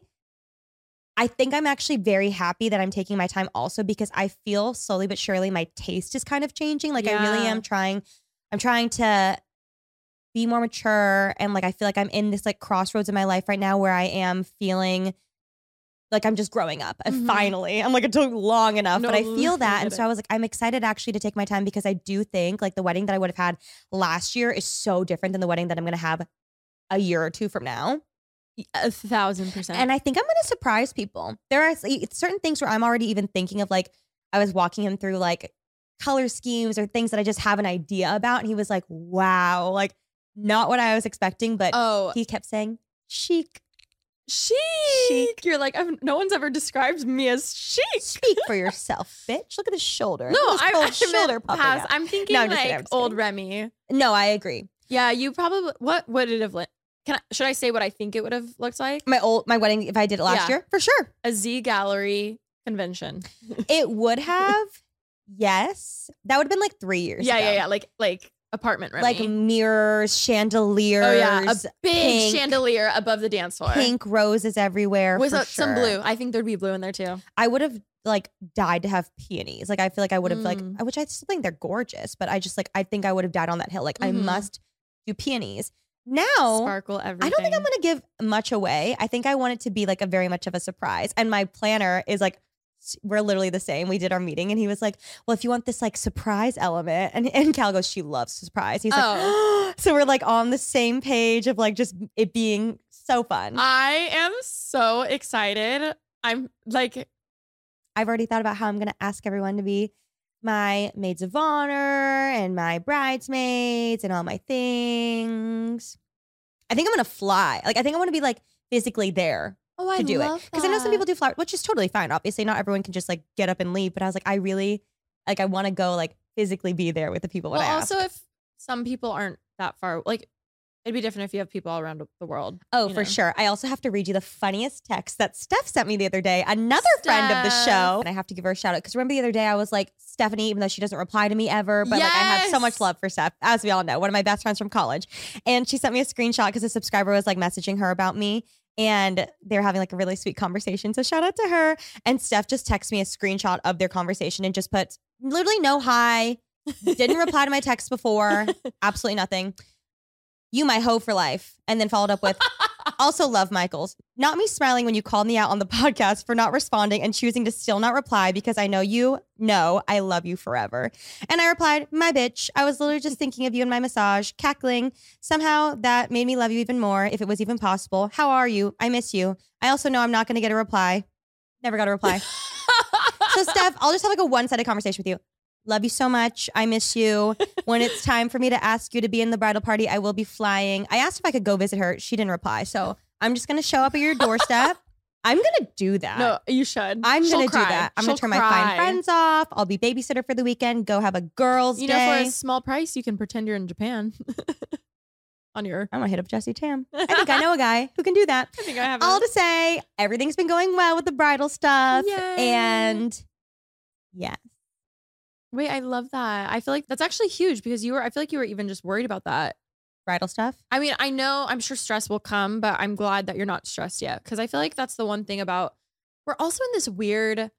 I think I'm actually very happy that I'm taking my time also because I feel slowly but surely my taste is kind of changing. Like I really Yeah. am trying, I'm trying to be more mature. And like, I feel like I'm in this like crossroads in my life right now where I am feeling like I'm just growing up. And Mhm. finally, I'm like, it took long enough, No, but I feel that. I And get so it. I was like, I'm excited actually to take my time because I do think like the wedding that I would have had last year is so different than the wedding that I'm going to have a year or two from now. A thousand percent. And I think I'm going to surprise people. There are s- certain things where I'm already even thinking of like, I was walking him through like color schemes or things that I just have an idea about. And he was like, wow, like not what I was expecting, but oh, he kept saying chic. chic. Chic. You're like, I've, no one's ever described me as chic. Speak for yourself, bitch. Look at the shoulder. No, Look at I, this cold I shoulder meant popping pass. out. I'm thinking No, I'm just like kidding, I'm just old kidding. Remy. No, I agree. Yeah, you probably, what would it have looked? Can I, should I say what I think it would have looked like? My old my wedding, if I did it last Yeah. year, for sure. A Z Gallery convention. It would have, yes. That would have been like three years Yeah, ago. yeah, yeah. Like, like apartment Remy. Like mirrors, chandeliers, oh yeah, a big pink, chandelier above the dance floor. pink roses everywhere. with for a, some sure. blue. I think there'd be blue in there too. I would have like died to have peonies. Like I feel like I would have like, Mm. which I still think they're gorgeous, but I just like I think I would have died on that hill. Like I Mhm. must do peonies. Now Sparkle everything. I don't think I'm gonna give much away. I think I want it to be like a very much of a surprise. And my planner is like, s- we're literally the same. We did our meeting and he was like, well, if you want this like surprise element, and, and Cal goes, she loves surprise. He's Oh. like, so we're like on the same page of like just it being so fun. I am so excited. I'm like, I've already thought about how I'm gonna ask everyone to be my maids of honor and my bridesmaids and all my things. I think I'm gonna fly. Like I think I want to be like physically there oh, I to do it love because I know some that. people do fly, which is totally fine. Obviously, not everyone can just like get up and leave. But I was like, I really like I want to go like physically be there with the people. When Well, I also ask. if some people aren't that far, like it'd be different if you have people all around the world. Oh, you for know. sure. I also have to read you the funniest text that Steph sent me the other day. Another friend of the Steph. show. And I have to give her a shout out because remember the other day I was like, Stephanie, even though she doesn't reply to me ever, but like I have so much Yes. love for Steph, as we all know, one of my best friends from college. And she sent me a screenshot because a subscriber was like messaging her about me. And they're having like a really sweet conversation. So shout out to her. And Steph just texted me a screenshot of their conversation and just put literally no hi. Didn't reply to my text before. Absolutely nothing. you my hoe for life. And then followed up with, also love Michaels. Not me smiling when you called me out on the podcast for not responding and choosing to still not reply because I know you know I love you forever. And I replied, my bitch, I was literally just thinking of you and my massage, cackling. Somehow that made me love you even more if it was even possible. How are you? I miss you. I also know I'm not going to get a reply. Never got a reply. So Steph, I'll just have like a one-sided conversation with you. Love you so much. I miss you. When it's time for me to ask you to be in the bridal party, I will be flying. I asked if I could go visit her. She didn't reply. So I'm just going to show up at your doorstep. I'm going to do that. No, you should. I'm She'll going to do cry. that. I'm She'll going to turn my cry. fine friends off. I'll be babysitter for the weekend. Go have a girls' You day. know, for a small price, you can pretend you're in Japan. On your. I'm going to hit up Jesse Tam. I think I know a guy who can do that. I think I have. All a- to say, everything's been going well with the bridal stuff. Yay. And yes. Wait, I love that. I feel like that's actually huge because you were, I feel like you were even just worried about that. Bridal stuff. I mean, I know, I'm sure stress will come, but I'm glad that you're not stressed yet. Cause I feel like that's the one thing about, we're also in this weird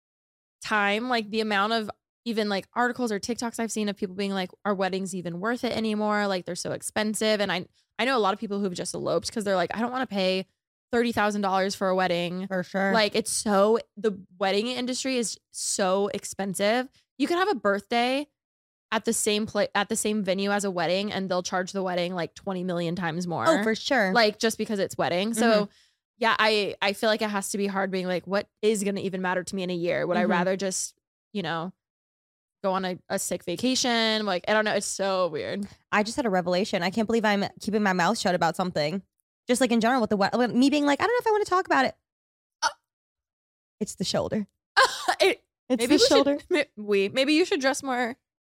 time, like the amount of even like articles or TikToks I've seen of people being like, are weddings even worth it anymore? Like they're so expensive. And I, I know a lot of people who've just eloped because they're like, I don't want to pay thirty thousand dollars for a wedding. For sure. Like it's so, the wedding industry is so expensive. You could have a birthday at the same place, at the same venue as a wedding, and they'll charge the wedding like twenty million times more. Oh, for sure. Like just because it's wedding. So Mhm. yeah, I, I feel like it has to be hard being like, what is going to even matter to me in a year? Would I Mhm. rather just, you know, go on a, a sick vacation? Like, I don't know. It's so weird. I just had a revelation. I can't believe I'm keeping my mouth shut about something. Just like in general with the wed- me being like, I don't know if I want to talk about it. Uh, it's the shoulder. it, It's maybe the we shoulder. Should, we, maybe you should dress more.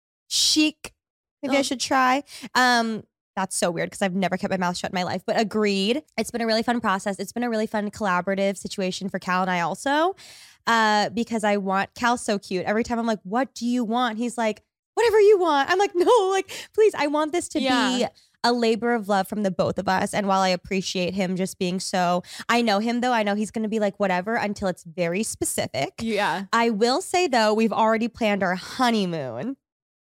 Chic. Maybe I Oh. should try. Um, that's so weird because I've never kept my mouth shut in my life. But agreed. It's been a really fun process. It's been a really fun collaborative situation for Cal and I also. Uh, because I want Cal's so cute. Every time I'm like, what do you want? He's like, whatever you want. I'm like, no, like, please, I want this to Yeah. be a labor of love from the both of us. And while I appreciate him just being so, I know him though. I know he's going to be like whatever until it's very specific. Yeah. I will say though, we've already planned our honeymoon.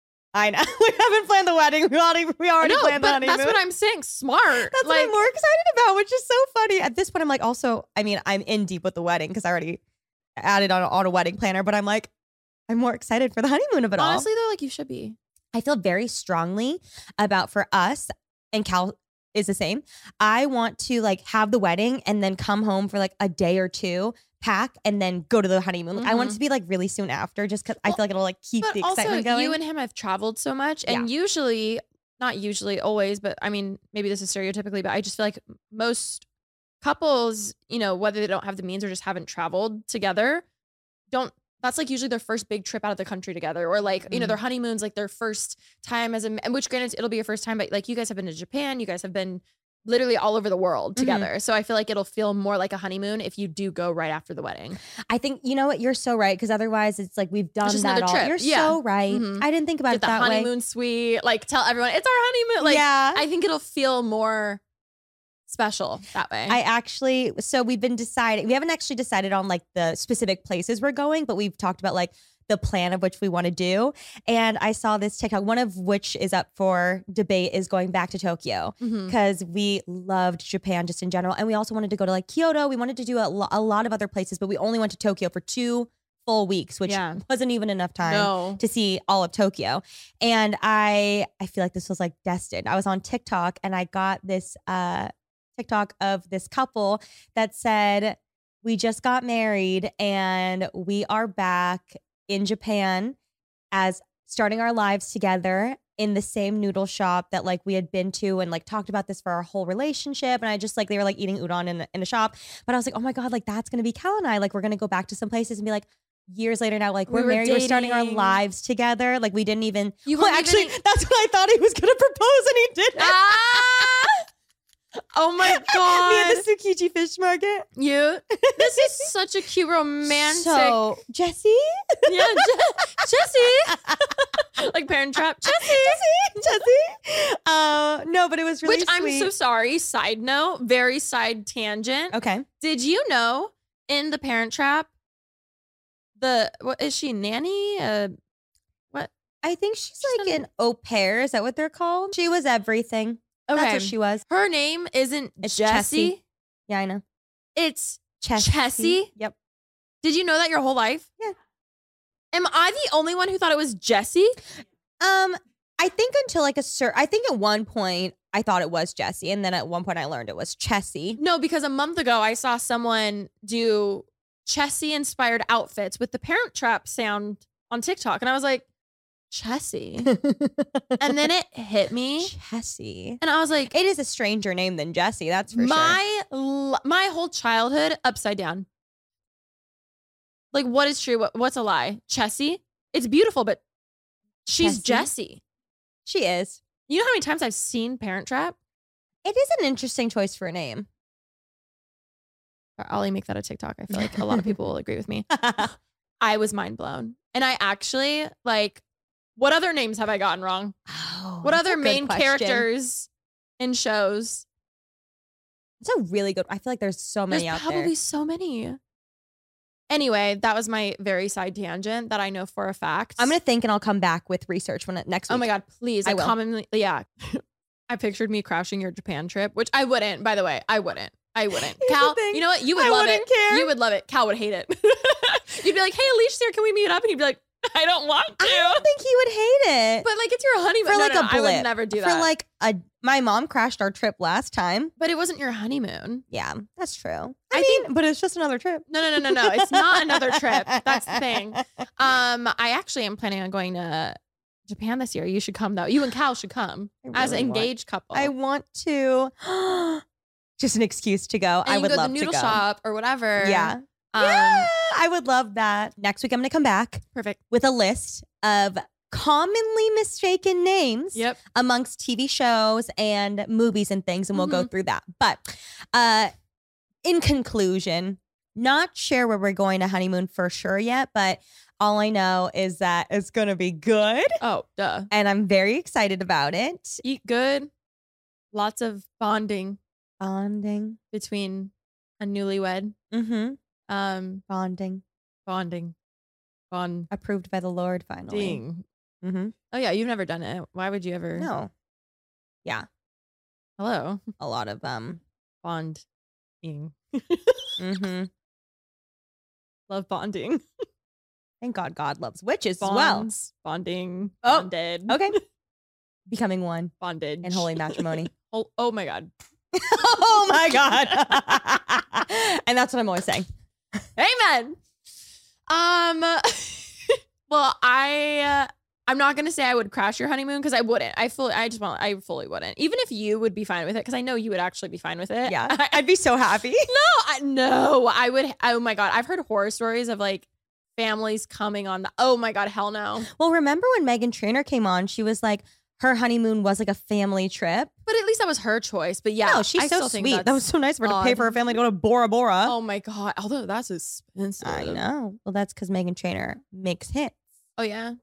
I know. We haven't planned the wedding. We already, we already no, planned the but honeymoon. that's what I'm saying. Smart. That's what I'm more excited about, which is so funny. At this point, I'm like, also, I mean, I'm in deep with the wedding because I already added on, on a wedding planner, but I'm like, I'm more excited for the honeymoon of it all. Honestly, though, like you should be. I feel very strongly about for us, and Cal is the same. I want to like have the wedding and then come home for like a day or two, pack, and then go to the honeymoon. Like, I want it to be like really soon after, just because I Well, feel like it'll like keep But the also, excitement going. you and him have traveled so much, and usually, not usually, always, but I mean, maybe this is stereotypically, but I just feel like most couples, you know, whether they don't have the means or just haven't traveled together, don't. That's like usually their first big trip out of the country together, or like, you know, their honeymoon's like their first time as a, and which granted it'll be your first time, but like you guys have been to Japan, you guys have been literally all over the world together. So I feel like it'll feel more like a honeymoon if you do go right after the wedding. I think, you know what, you're so right, because otherwise it's like we've done just that another all. trip. You're Yeah. so right. Mhm. I didn't think about Get it the that honeymoon way. suite, like tell everyone it's our honeymoon. Like, yeah. I think it'll feel more special that way. I actually, so we've been deciding, we haven't actually decided on like the specific places we're going, but we've talked about like the plan of which we want to do. And I saw this TikTok, one of which is up for debate, is going back to Tokyo Mhm. because we loved Japan just in general. And we also wanted to go to like Kyoto. We wanted to do a, lo- a lot of other places, but we only went to Tokyo for two full weeks, which Yeah. wasn't even enough time No. to see all of Tokyo. And I I feel like this was like destined. I was on TikTok and I got this uh TikTok of this couple that said, we just got married and we are back in Japan as starting our lives together in the same noodle shop that like we had been to, and like talked about this for our whole relationship. And I just like, they were like eating udon in, in a shop, but I was like, oh my God, like that's going to be Cal and I, like, we're going to go back to some places and be like, years later now, like We we're were married, we're starting our dating. lives together. Like we didn't even, You well, weren't actually even- that's when I thought he was going to propose and he didn't. Ah! Oh my Me god. at the Tsukiji fish market. You. This is such a cute romantic. So, Jesse? yeah, Je- Jesse. Like Parent Trap. Jesse. Jesse? Jesse? Uh, no, but it was really Which I'm sweet. so sorry. Side note, very side tangent. Okay. Did you know in the Parent Trap, the what is she, nanny? Uh, what? I think she's She's like not- an au pair. Is that what they're called? She was everything. That's Okay. what she was. Her name isn't It's Jessie. Chessie. Yeah, I know. It's Chessie. Chessie? Yep. Did you know that your whole life? Yeah. Am I the only one who thought it was Jessie? Um, I think until like a certain, I think at one point I thought it was Jessie, and then at one point I learned it was Chessie. No, because a month ago I saw someone do Chessie inspired outfits with the Parent Trap sound on TikTok, and I was like, Chessie. And then it hit me, Chessie. and I was like, It is a stranger name than Jessie, that's for sure. my l- my whole childhood upside down. Like, what is true? What, what's a lie? Chessie? It's beautiful, but she's Chessie? Jessie. She is. You know how many times I've seen Parent Trap? It is an interesting choice for a name. Ollie, make that a TikTok. I feel like a lot of people will agree with me. I was mind blown. And I actually, like, what other names have I gotten wrong? Oh, What that's a other good main question. characters in shows? It's a really good. I feel like there's so many There's out probably there. so many. Anyway, that was my very side tangent that I know for a fact. I'm gonna think and I'll come back with research when it, next week. Oh my God, please. I I will. commonly, yeah. I pictured me crashing your Japan trip, which I wouldn't, by the way. I wouldn't. I wouldn't. Here's Cal, the thing. you know what? You would I love wouldn't it. care. You would love it. Cal would hate it. You'd be like, hey, Alicia's here. Can we meet up? And he'd be like, I don't want to. I don't think he would hate it. But like, it's your honeymoon. for No, like no, a I blip. would never do for that. like a. My mom crashed our trip last time. but it wasn't your honeymoon. Yeah, that's true. I, I mean, but it's just another trip. No, no, no, no, no. It's not another trip. That's the thing. Um, I actually am planning on going to Japan this year. You should come though. You and Cal should come I as an really want- engaged couple. I want to. Just an excuse to go. and I you would go to love the noodle to go. shop or whatever. Yeah. Um, yeah, I would love that. Next week, I'm going to come back Perfect. with a list of commonly mistaken names Yep. amongst T V shows and movies and things, and we'll go Mhm. through that. But uh, in conclusion, not sure where we're going to honeymoon for sure yet, but all I know is that it's going to be good, Oh, duh. and I'm very excited about it. Eat good. Lots of bonding Bonding. between a newlywed. Mm-hmm. Um, Bonding. bonding. Bonding. Approved by the Lord, finally. Mm-hmm. Oh yeah, you've never done it. Why would you ever? No. Yeah. Hello. A lot of um. Bonding. Mm-hmm. Love bonding. Thank God God loves witches as well. Bonds, Bonding. Oh, Bonded. Okay. Becoming one Bondage. in holy matrimony. Oh, oh my God. Oh my God. And that's what I'm always saying. Amen. Um. Well, I. Uh, I'm not gonna say I would crash your honeymoon because I wouldn't. I fully. I just want. I fully wouldn't. Even if you would be fine with it, because I know you would actually be fine with it. Yeah. I, I'd be so happy. no, I, no. I would. Oh my God. I've heard horror stories of like families coming on the. Oh my God. Hell no. Well, remember when Meghan Trainor came on? She was like, her honeymoon was like a family trip. But at least that was her choice. But yeah, No, she's I so still think sweet. that's That was so nice for her to pay odd. for her family to go to Bora Bora. Oh my God. Although that's expensive. I know. Well, that's because Meghan Trainor makes hits. Oh yeah.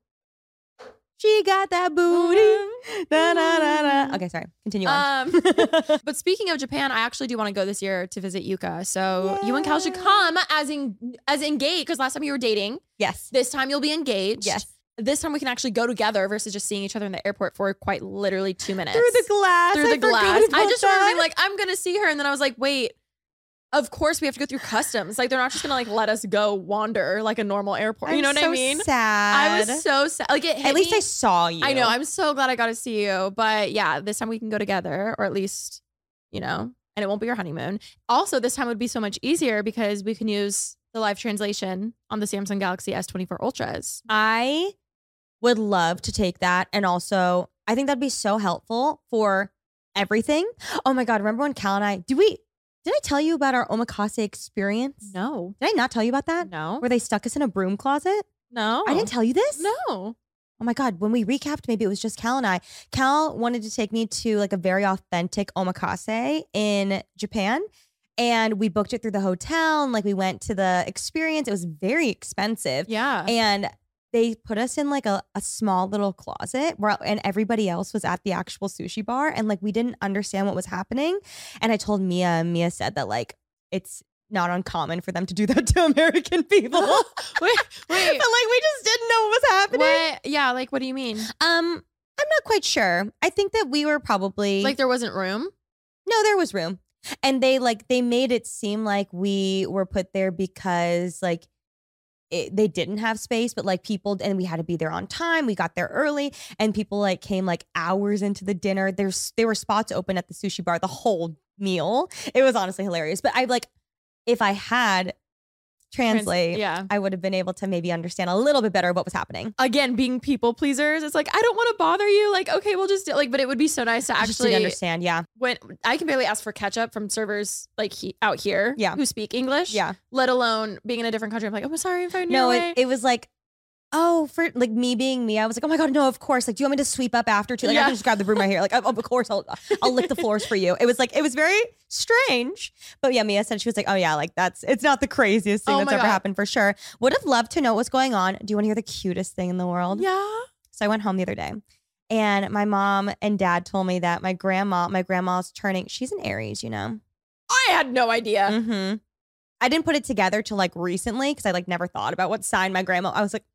She got that booty. Da, da, da, da. Okay, sorry. Continue on. Um, but speaking of Japan, I actually do want to go this year to visit Yuka. So you and Cal should come as in as engaged because last time you were dating. Yes. This time you'll be engaged. Yes. This time we can actually go together versus just seeing each other in the airport for quite literally two minutes. Through the glass. Through I the forgot glass. I about just remember being that. like, I'm gonna see her, and then I was like, wait. Of course we have to go through customs. Like they're not just gonna like let us go wander like a normal airport. You I'm know what so I mean? Sad. I was so sad. Like it hit At least me. I saw you. I know. I'm so glad I got to see you. But yeah, this time we can go together, or at least, you know, and it won't be your honeymoon. Also, this time would be so much easier because we can use the live translation on the Samsung Galaxy S twenty-four Ultras. I would love to take that. And also, I think that'd be so helpful for everything. Oh my God. Remember when Cal and I, did we, did I tell you about our omakase experience? No. Did I not tell you about that? No. Where they stuck us in a broom closet? No. I didn't tell you this? No. Oh my God. When we recapped, maybe it was just Cal and I. Cal wanted to take me to like a very authentic omakase in Japan. And we booked it through the hotel and like we went to the experience. It was very expensive. Yeah. And they put us in like a, a small little closet where and everybody else was at the actual sushi bar. And like we didn't understand what was happening. And I told Mia, and Mia said that like it's not uncommon for them to do that to American people. wait, But wait. like we just didn't know what was happening. What? Yeah. Like, what do you mean? Um, I'm not quite sure. I think that we were probably Like there wasn't room? no, there was room. And they like they made it seem like we were put there because like it, they didn't have space, but like people and we had to be there on time. We got there early and people like came like hours into the dinner. There's there were spots open at the sushi bar the whole meal. It was honestly hilarious. But I like if I had translate, Trans- yeah. I would have been able to maybe understand a little bit better what was happening. Again, being people pleasers, it's like I don't want to bother you. Like, okay, we'll just do, like, but it would be so nice to I just didn't actually understand. Yeah. when I can barely ask for ketchup from servers like he, out here, Yeah. who speak English, Yeah. let alone being in a different country. I'm like, oh, sorry if I knew. No, your it, way. it was like, oh, for like me being me, I was like, oh my God, no, of course. Like, do you want me to sweep up after too? Like, I Yeah. can just grab the broom right here. Like, of, of course, I'll I'll lick the floors for you. It was like, it was very strange. But yeah, Mia said she was like, oh yeah, like that's, it's not the craziest thing Oh that's my ever God. happened for sure. Would have loved to know what's going on. Do you want to hear the cutest thing in the world? Yeah. So I went home the other day and my mom and dad told me that my grandma, my grandma's turning, she's an Aries, you know? I had no idea. Mm-hmm. I didn't put it together till like recently because I like never thought about what sign my grandma, I was like,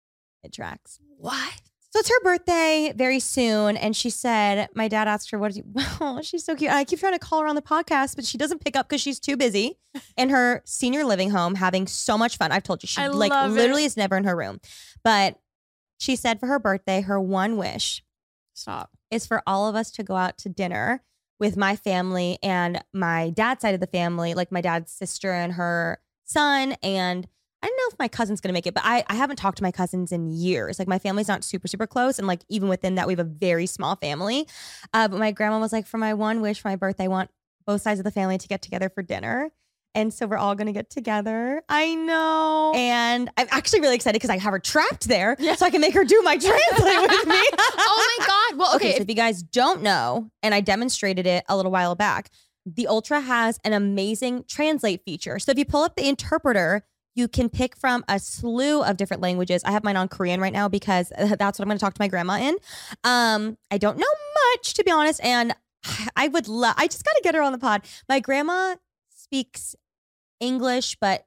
it tracks. What? So it's her birthday very soon. And she said, my dad asked her, what is you? Oh, she's so cute. And I keep trying to call her on the podcast, but she doesn't pick up because she's too busy in her senior living home having so much fun. I've told you, she I like love literally it. is never in her room. But she said for her birthday, her one wish Stop. is for all of us to go out to dinner with my family and my dad's side of the family, like my dad's sister and her son. And I don't know if my cousin's going to make it, but I, I haven't talked to my cousins in years. Like my family's not super, super close. And like even within that, we have a very small family. Uh, but my grandma was like, for my one wish for my birthday, I want both sides of the family to get together for dinner. And so we're all going to get together. I know. And I'm actually really excited because I have her trapped there Yeah. so I can make her do my translate with me. Oh my God. Well, Okay, okay. so if you guys don't know, and I demonstrated it a little while back, the Ultra has an amazing translate feature. So if you pull up the interpreter, you can pick from a slew of different languages. I have mine on Korean right now because that's what I'm going to talk to my grandma in. Um, I don't know much, to be honest, and I would love, I just got to get her on the pod. My grandma speaks English, but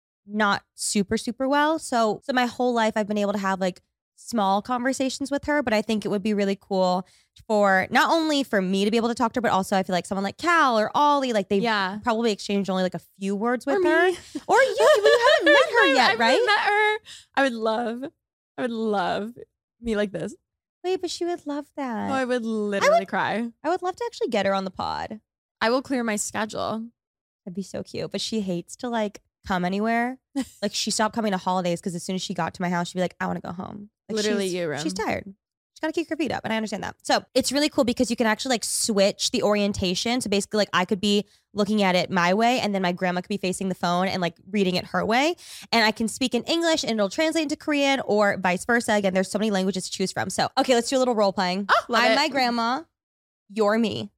not super, super well. So, so my whole life I've been able to have like small conversations with her, but I think it would be really cool for not only for me to be able to talk to her, but also I feel like someone like Cal or Ollie, like they've Yeah. probably exchanged only like a few words with Or her. me. Or you, you haven't met her yet, I've right? never met her. I would love, I would love me like this. Wait, but she would love that. Oh, I would literally cry. I would love to actually get her on the pod. I will clear my schedule. That'd be so cute. But she hates to like come anywhere. Like she stopped coming to holidays because as soon as she got to my house, she'd be like, I want to go home. Like, Literally she's, you, Rim. She's tired. She's got to keep her feet up. And I understand that. So it's really cool because you can actually like switch the orientation. So basically like I could be looking at it my way and then my grandma could be facing the phone and like reading it her way. And I can speak in English and it'll translate into Korean or vice versa. Again, there's so many languages to choose from. So, okay, let's do a little role playing. Oh, love I'm it. my grandma. You're me.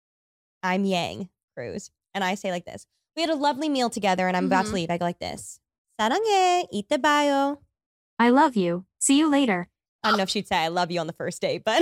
I'm Yang Cruz. And I say like this. We had a lovely meal together and I'm about to Mhm. leave. I go like this. 사랑해. 이때 봐요. I love you. See you later. I don't know if she'd say I love you on the first date, but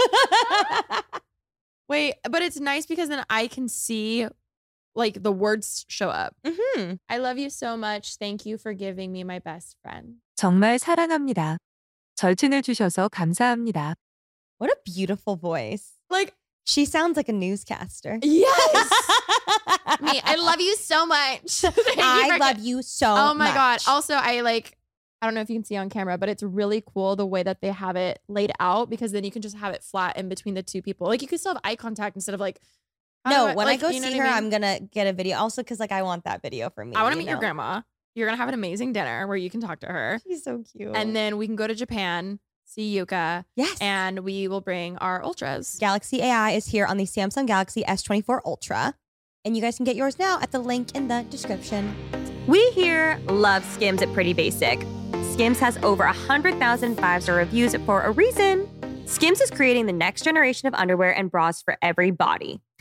Wait, but it's nice because then I can see like the words show up. Mhm. I love you so much. Thank you for giving me my best friend. 정말 사랑합니다. 절친을 주셔서 감사합니다. What a beautiful voice. Like, She sounds like a newscaster. yes. me, I love you so much. Thank you I for love gi- you so Oh my God. much. Also, I like, I don't know if you can see on camera, but it's really cool the way that they have it laid out because then you can just have it flat in between the two people. Like you can still have eye contact instead of like, how do No, I- when like, I go you know see what her, I I'm mean? gonna get a video. Also, because like I want that video for me. I want to you meet your know? grandma. You're going to have an amazing dinner where you can talk to her. She's so cute. And then we can go to Japan, see Yuka, yes, and we will bring our ultras. Galaxy A I is here on the Samsung Galaxy S twenty-four Ultra, and you guys can get yours now at the link in the description. We here love Skims at Pretty Basic. Skims has over one hundred thousand five-star reviews for a reason. Skims is creating the next generation of underwear and bras for every body.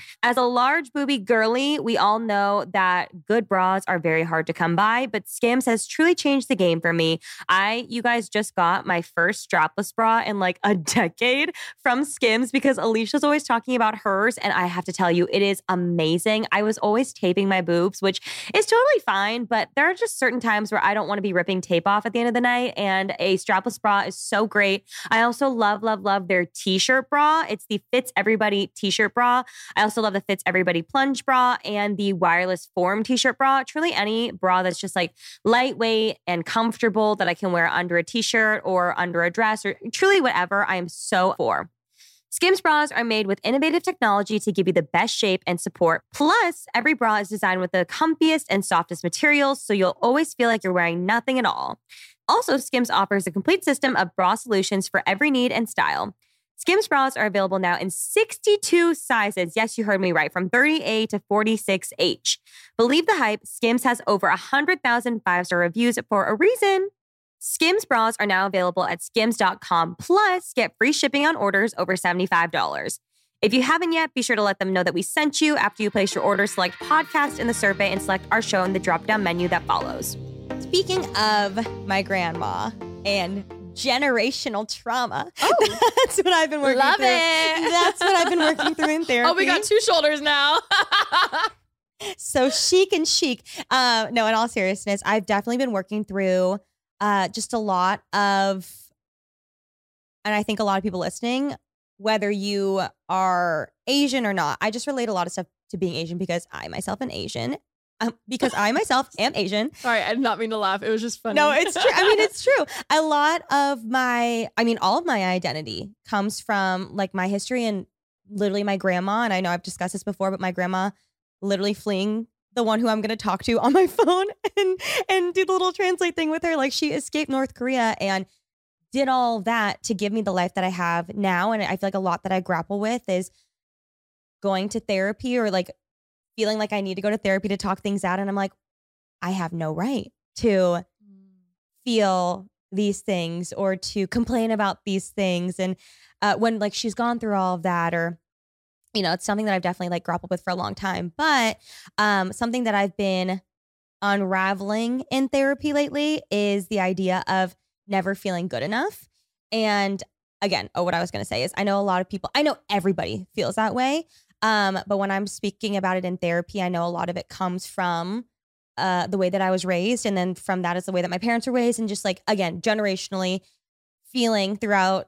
As a large booby girly, we all know that good bras are very hard to come by, but Skims has truly changed the game for me. I, you guys just got my first strapless bra in like a decade from Skims because Alicia's always talking about hers, and I have to tell you, it is amazing. I was always taping my boobs, which is totally fine, but there are just certain times where I don't want to be ripping tape off at the end of the night, and a strapless bra is so great. I also love, love, love their t-shirt bra. It's the Fits Everybody t-shirt bra. I also love the Fits Everybody plunge bra and the wireless form t-shirt bra. Truly any bra that's just like lightweight and comfortable that I can wear under a t-shirt or under a dress or truly whatever, I am so for. Skims bras are made with innovative technology to give you the best shape and support. Plus, every bra is designed with the comfiest and softest materials, so you'll always feel like you're wearing nothing at all. Also, Skims offers a complete system of bra solutions for every need and style. Skims bras are available now in sixty-two sizes. Yes, you heard me right, from thirty A to forty-six H. Believe the hype, Skims has over one hundred thousand five-star reviews for a reason. Skims bras are now available at skims dot com. Plus, get free shipping on orders over seventy-five dollars. If you haven't yet, be sure to let them know that we sent you. After you place your order, select podcast in the survey and select our show in the drop-down menu that follows. Speaking of my grandma and generational trauma, oh, that's what I've been working Love through. it. That's what I've been working through in therapy. Oh, we got two shoulders now. So chic and chic. Uh, no, in all seriousness, I've definitely been working through uh, just a lot of, and I think a lot of people listening, whether you are Asian or not, I just relate a lot of stuff to being Asian because I myself am Asian. Um, because I myself am Asian. Sorry, I did not mean to laugh. It was just funny. No, it's true. I mean, it's true. A lot of my, I mean, all of my identity comes from like my history and literally my grandma. And I know I've discussed this before, but my grandma literally fleeing the one who I'm going to talk to on my phone and, and do the little translate thing with her. Like she escaped North Korea and did all of that to give me the life that I have now. And I feel like a lot that I grapple with is going to therapy or like feeling like I need to go to therapy to talk things out. And I'm like, I have no right to feel these things or to complain about these things. And uh, when like she's gone through all of that, or, you know, it's something that I've definitely like grappled with for a long time. But um, something that I've been unraveling in therapy lately is the idea of never feeling good enough. And again, oh, what I was going to say is I know a lot of people, I know everybody feels that way. Um, but when I'm speaking about it in therapy, I know a lot of it comes from uh, the way that I was raised. And then from that is the way that my parents were raised. And just like, again, generationally feeling throughout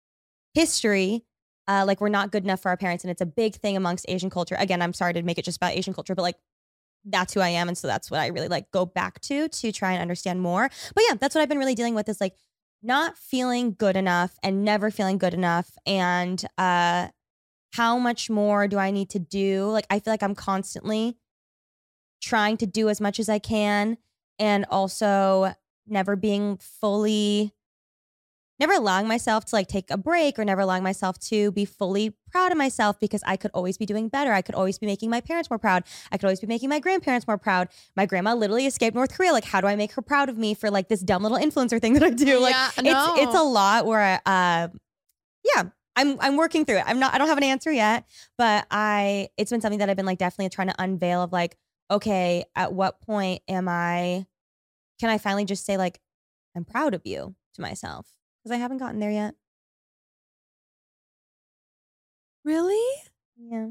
history, uh, like we're not good enough for our parents. And it's a big thing amongst Asian culture. Again, I'm sorry to make it just about Asian culture, but like that's who I am. And so that's what I really like go back to, to try and understand more. But yeah, that's what I've been really dealing with is like not feeling good enough and never feeling good enough. And, uh, how much more do I need to do? Like, I feel like I'm constantly trying to do as much as I can and also never being fully, never allowing myself to like take a break or never allowing myself to be fully proud of myself because I could always be doing better. I could always be making my parents more proud. I could always be making my grandparents more proud. My grandma literally escaped North Korea. Like, how do I make her proud of me for like this dumb little influencer thing that I do? Like, Yeah, no. it's, it's a lot where, uh, yeah. I'm I'm working through it. I'm not I don't have an answer yet, but I it's been something that I've been like definitely trying to unveil of like, okay, at what point am I can I finally just say like I'm proud of you to myself? Because I haven't gotten there yet. Really? Yeah.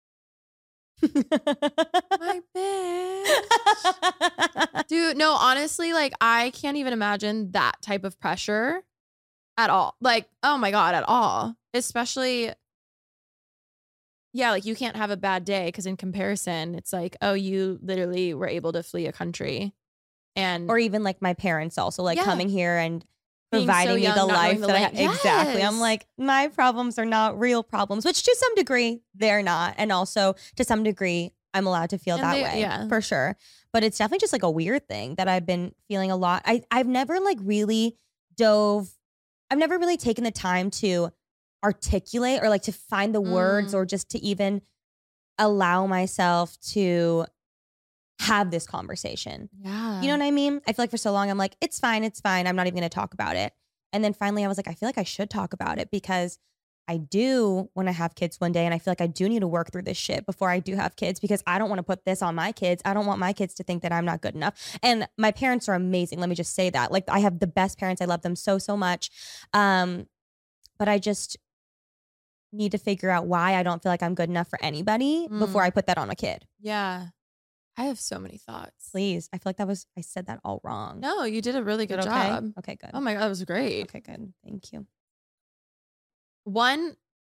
My bitch. Dude, no, honestly, like I can't even imagine that type of pressure at all. Like, oh my God, at all. Especially, yeah, like you can't have a bad day because in comparison, it's like, oh, you literally were able to flee a country. And or even like my parents also like Yeah. coming here and Being providing so me young, the not life knowing the that I lang- ha- exactly. I'm Yes. like, my problems are not real problems, which to some degree they're not. And also to some degree, I'm allowed to feel And that they- way yeah. for sure. But it's definitely just like a weird thing that I've been feeling a lot. I, I've never like really dove, I've never really taken the time to articulate or like to find the words Mm. or just to even allow myself to have this conversation. yeah. You know what I mean? I feel like for so long, I'm like, it's fine, it's fine. I'm not even going to talk about it. And then finally I was like, I feel like I should talk about it because I do want to have kids one day, and I feel like I do need to work through this shit before I do have kids, because I don't want to put this on my kids. I don't want my kids to think that I'm not good enough. And my parents are amazing. Let me just say that. Like, I have the best parents. I love them so, so much. Um, but I just need to figure out why I don't feel like I'm good enough for anybody Mm. before I put that on a kid. Yeah. I have so many thoughts. Please. I feel like that was, I said that all wrong. No, you did a really Is it good okay? job. Okay, good. Oh my God, that was great. Okay, good. Thank you. One,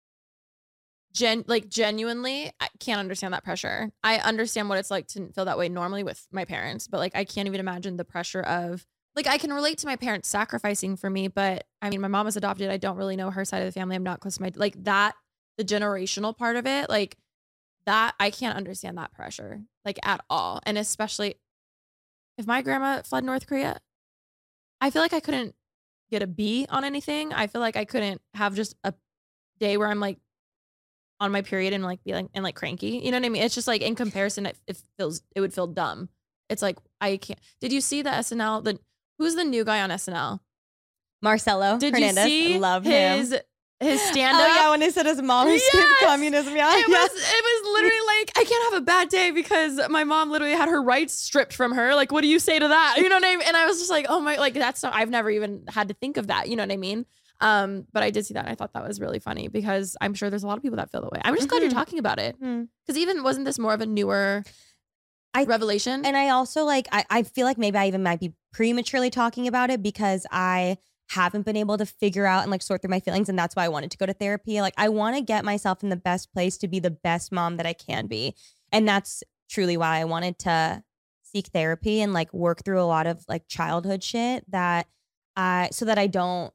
gen like genuinely, I can't understand that pressure. I understand what it's like to feel that way normally with my parents, but like I can't even imagine the pressure of, like, I can relate to my parents sacrificing for me, but I mean, my mom was adopted. I don't really know her side of the family. I'm not close to my, like that, the generational part of it, like that, I can't understand that pressure, like at all. And especially if my grandma fled North Korea, I feel like I couldn't get a B on anything. I feel like I couldn't have just a day where I'm like on my period and like be like, and like cranky. You know what I mean? It's just like in comparison, it, it feels, it would feel dumb. It's like, I can't, did you see the S N L? The, who's the new guy on S N L? Marcelo Did Hernandez. you see I love his, him. his stand up? Oh yeah, when they said his mom escaped Yes! communism. Yeah, It yeah. was, it was literally like, I can't have a bad day because my mom literally had her rights stripped from her. Like, what do you say to that? You know what I mean? And I was just like, oh my, like that's not, I've never even had to think of that. You know what I mean? Um, but I did see that. And I thought that was really funny because I'm sure there's a lot of people that feel that way. I'm just glad you're Mhm. talking about it. Mhm. Because even wasn't this more of a newer I- revelation? And I also like, I, I feel like maybe I even might be prematurely talking about it because I haven't been able to figure out and like sort through my feelings. And that's why I wanted to go to therapy. Like, I want to get myself in the best place to be the best mom that I can be. And that's truly why I wanted to seek therapy and like work through a lot of like childhood shit that I, so that I don't,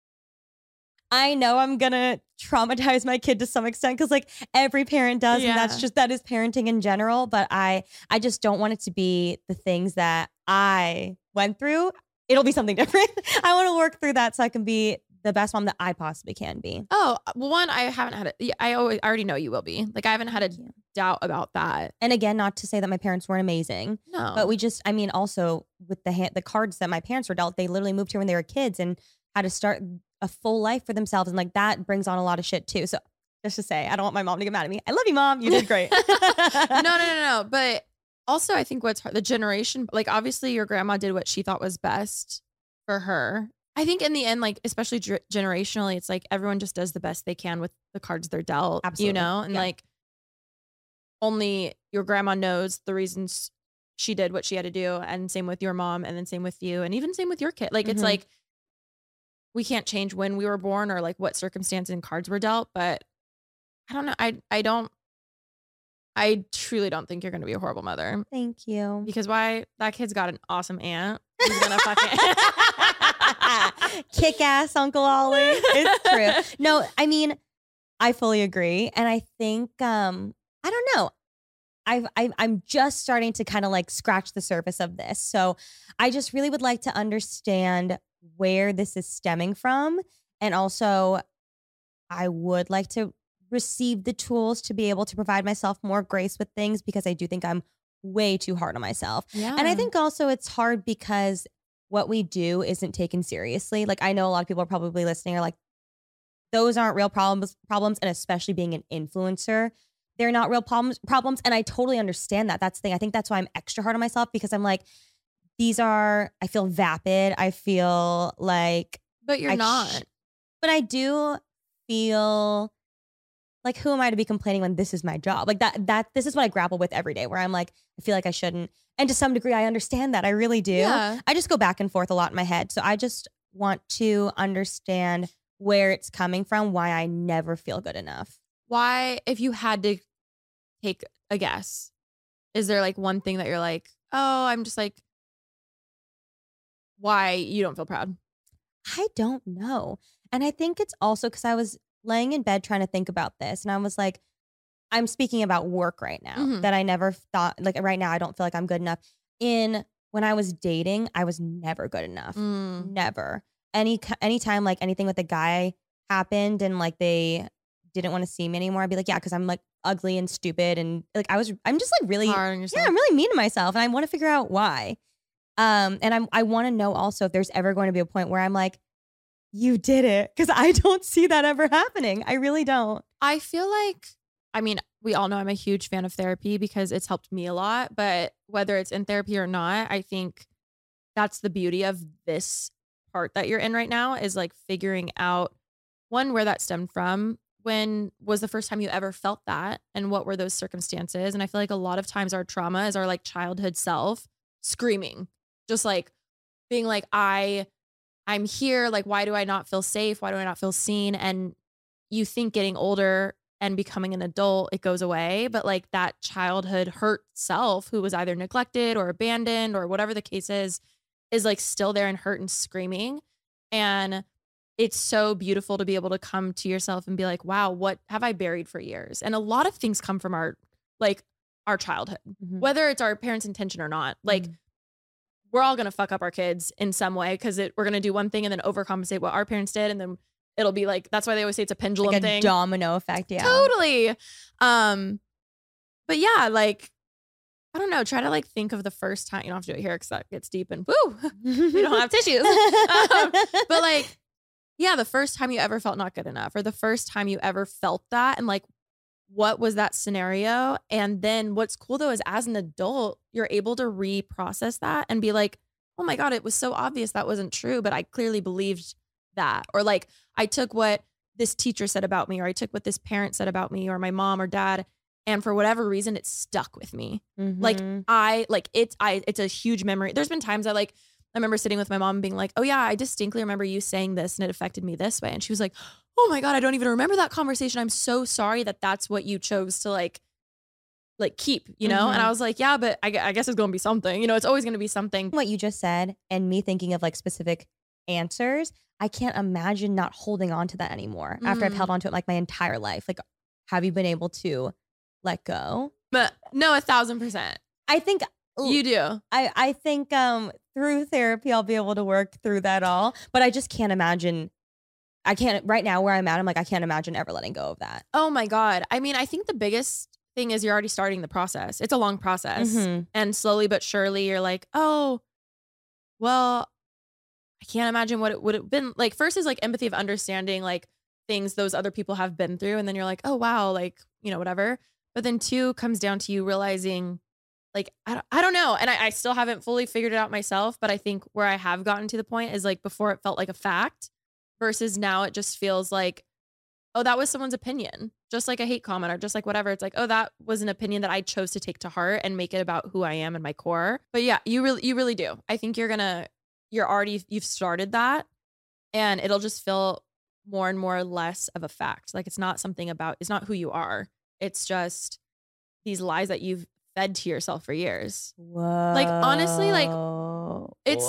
I know I'm gonna traumatize my kid to some extent because like every parent does, and that's Yeah. just, that is parenting in general. But I, I just don't want it to be the things that I went through. It'll be something different. I want to work through that so I can be the best mom that I possibly can be. oh, well, one, I haven't had it. I always, I already know you will be. Like, I haven't had a Thank you. doubt about that. And again, not to say that my parents weren't amazing, No. but we just, I mean, also with the hand, the cards that my parents were dealt, they literally moved here when they were kids and had to start a full life for themselves. And like that brings on a lot of shit too. So just to say, I don't want my mom to get mad at me. I love you, Mom. You did great. no, no, no, no. But also, I think what's hard, the generation, like obviously your grandma did what she thought was best for her. I think in the end, like especially ger- generationally, it's like everyone just does the best they can with the cards they're dealt. Absolutely. You know, and Yeah. like only your grandma knows the reasons she did what she had to do, and same with your mom, and then same with you, and even same with your kid. Like it's Mhm. like we can't change when we were born or like what circumstance and cards were dealt, but I don't know. I I don't. I truly don't think you're going to be a horrible mother. Thank you. Because why? That kid's got an awesome aunt who's gonna fucking Kick ass Uncle Ollie. It's true. No, I mean, I fully agree. And I think, um, I don't know. I've, I, I'm just starting to kind of like scratch the surface of this. So I just really would like to understand where this is stemming from. And also, I would like to receive the tools to be able to provide myself more grace with things because I do think I'm way too hard on myself. Yeah. And I think also it's hard because what we do isn't taken seriously. Like I know a lot of people are probably listening are like, those aren't real problems, problems. And especially being an influencer, they're not real problems, problems. And I totally understand that. That's the thing. I think that's why I'm extra hard on myself because I'm like, these are, I feel vapid. I feel like, but you're I not. sh- but I do feel like, who am I to be complaining when this is my job? Like that, that, this is what I grapple with every day where I'm like, I feel like I shouldn't. And to some degree, I understand that. I really do. Yeah. I just go back and forth a lot in my head. So I just want to understand where it's coming from, why I never feel good enough. Why, if you had to take a guess, is there like one thing that you're like, oh, I'm just like, why you don't feel proud? I don't know. And I think it's also because I was laying in bed trying to think about this. And I was like, I'm speaking about work right now Mhm. that I never thought, like right now, I don't feel like I'm good enough. In when I was dating, I was never good enough. Mm. Never. Any anytime like anything with a guy happened and like they didn't want to see me anymore, I'd be like, yeah, because I'm like ugly and stupid. And like I was, I'm just like really, Hard on yourself. yeah, I'm really mean to myself. And I want to figure out why. Um, and I'm, I want to know also if there's ever going to be a point where I'm like, you did it. Because I don't see that ever happening. I really don't. I feel like, I mean, we all know I'm a huge fan of therapy because it's helped me a lot. But whether it's in therapy or not, I think that's the beauty of this part that you're in right now is like figuring out, one, where that stemmed from. When was the first time you ever felt that? And what were those circumstances? And I feel like a lot of times our trauma is our like childhood self screaming, just like being like, I, I'm here. Like, why do I not feel safe? Why do I not feel seen? And you think getting older and becoming an adult, it goes away. But like that childhood hurt self who was either neglected or abandoned or whatever the case is, is like still there and hurt and screaming. And it's so beautiful to be able to come to yourself and be like, wow, what have I buried for years? And a lot of things come from our, like our childhood, Mhm. whether it's our parents' intention or not. Like Mhm. we're all going to fuck up our kids in some way because we're going to do one thing and then overcompensate what our parents did. And then it'll be like, that's why they always say it's a pendulum Like a thing. domino effect. Yeah. Totally. Um, but yeah, like, I don't know, try to like think of the first time, you don't have to do it here because that gets deep and woo, we don't have tissues. um, but like, yeah, the first time you ever felt not good enough or the first time you ever felt that and like, what was that scenario? And then what's cool though is as an adult, you're able to reprocess that and be like, oh my God, it was so obvious that wasn't true, but I clearly believed that. Or like, I took what this teacher said about me, or I took what this parent said about me, or my mom or dad, and for whatever reason, it stuck with me. Like Mhm. I, like it's, I, it's a huge memory. There's been times I like, I remember sitting with my mom and being like, oh yeah, I distinctly remember you saying this and it affected me this way. And she was like, oh my God, I don't even remember that conversation. I'm so sorry that that's what you chose to like, like keep, you know? Mhm. And I was like, yeah, but I, gu- I guess it's going to be something, you know, it's always going to be something. What you just said and me thinking of like specific answers, I can't imagine not holding on to that anymore after I've Mm. held on to it like my entire life. Like, have you been able to let go? But no, a thousand percent. I think You do. I, I think um through therapy I'll be able to work through that all. But I just can't imagine. I can't right now where I'm at. I'm like I can't imagine ever letting go of that. Oh my God. I mean, I think the biggest thing is you're already starting the process. It's a long process. Mhm. And slowly but surely you're like, oh, well, I can't imagine what it would have been. Like first is like empathy of understanding like things those other people have been through. And then you're like, oh wow, like, you know, whatever. But then two comes down to you realizing like, I don't, I don't know. And I, I still haven't fully figured it out myself. But I think where I have gotten to the point is like before it felt like a fact versus now it just feels like, oh, that was someone's opinion, just like a hate comment or just like whatever. It's like, oh, that was an opinion that I chose to take to heart and make it about who I am and my core. But yeah, you really, you really do. I think you're gonna, you're already, you've started that and it'll just feel more and more less of a fact. Like it's not something about, it's not who you are. It's just these lies that you've fed to yourself for years. Whoa. Like, honestly, like, it's-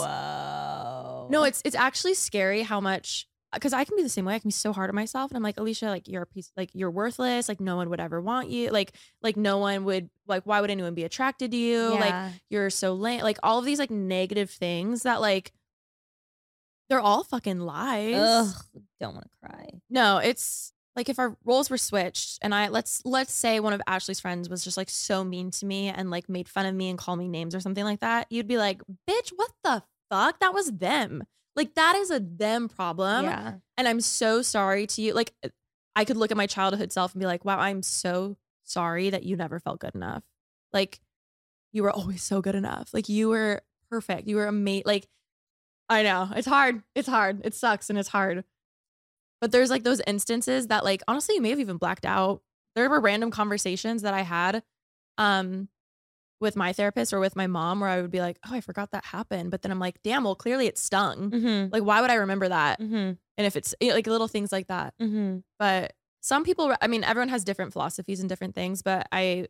Whoa. No, it's, it's actually scary how much, because I can be the same way. I can be so hard on myself. And I'm like, Alicia, like you're a piece, like you're worthless. Like no one would ever want you. Like, like no one would, like, why would anyone be attracted to you? Like Yeah. you're so lame. Like all of these like negative things that like, they're all fucking lies. Ugh, don't want to cry. No, it's like if our roles were switched and I, let's, let's say one of Ashley's friends was just like so mean to me and like made fun of me and called me names or something like that. You'd be like, bitch, what the fuck? That was them. Like that is a them problem. Yeah. And I'm so sorry to you. Like I could look at my childhood self and be like, wow, I'm so sorry that you never felt good enough. Like you were always so good enough. Like you were perfect. You were amazing. Like I know it's hard. It's hard. It sucks and it's hard. But there's like those instances that like, honestly, you may have even blacked out. There were random conversations that I had um, with my therapist or with my mom where I would be like, oh, I forgot that happened. But then I'm like, damn, well, clearly it stung. Mm-hmm. Like, why would I remember that? Mm-hmm. And if it's you know, like little things like that. Mm-hmm. But some people, I mean, everyone has different philosophies and different things. But I,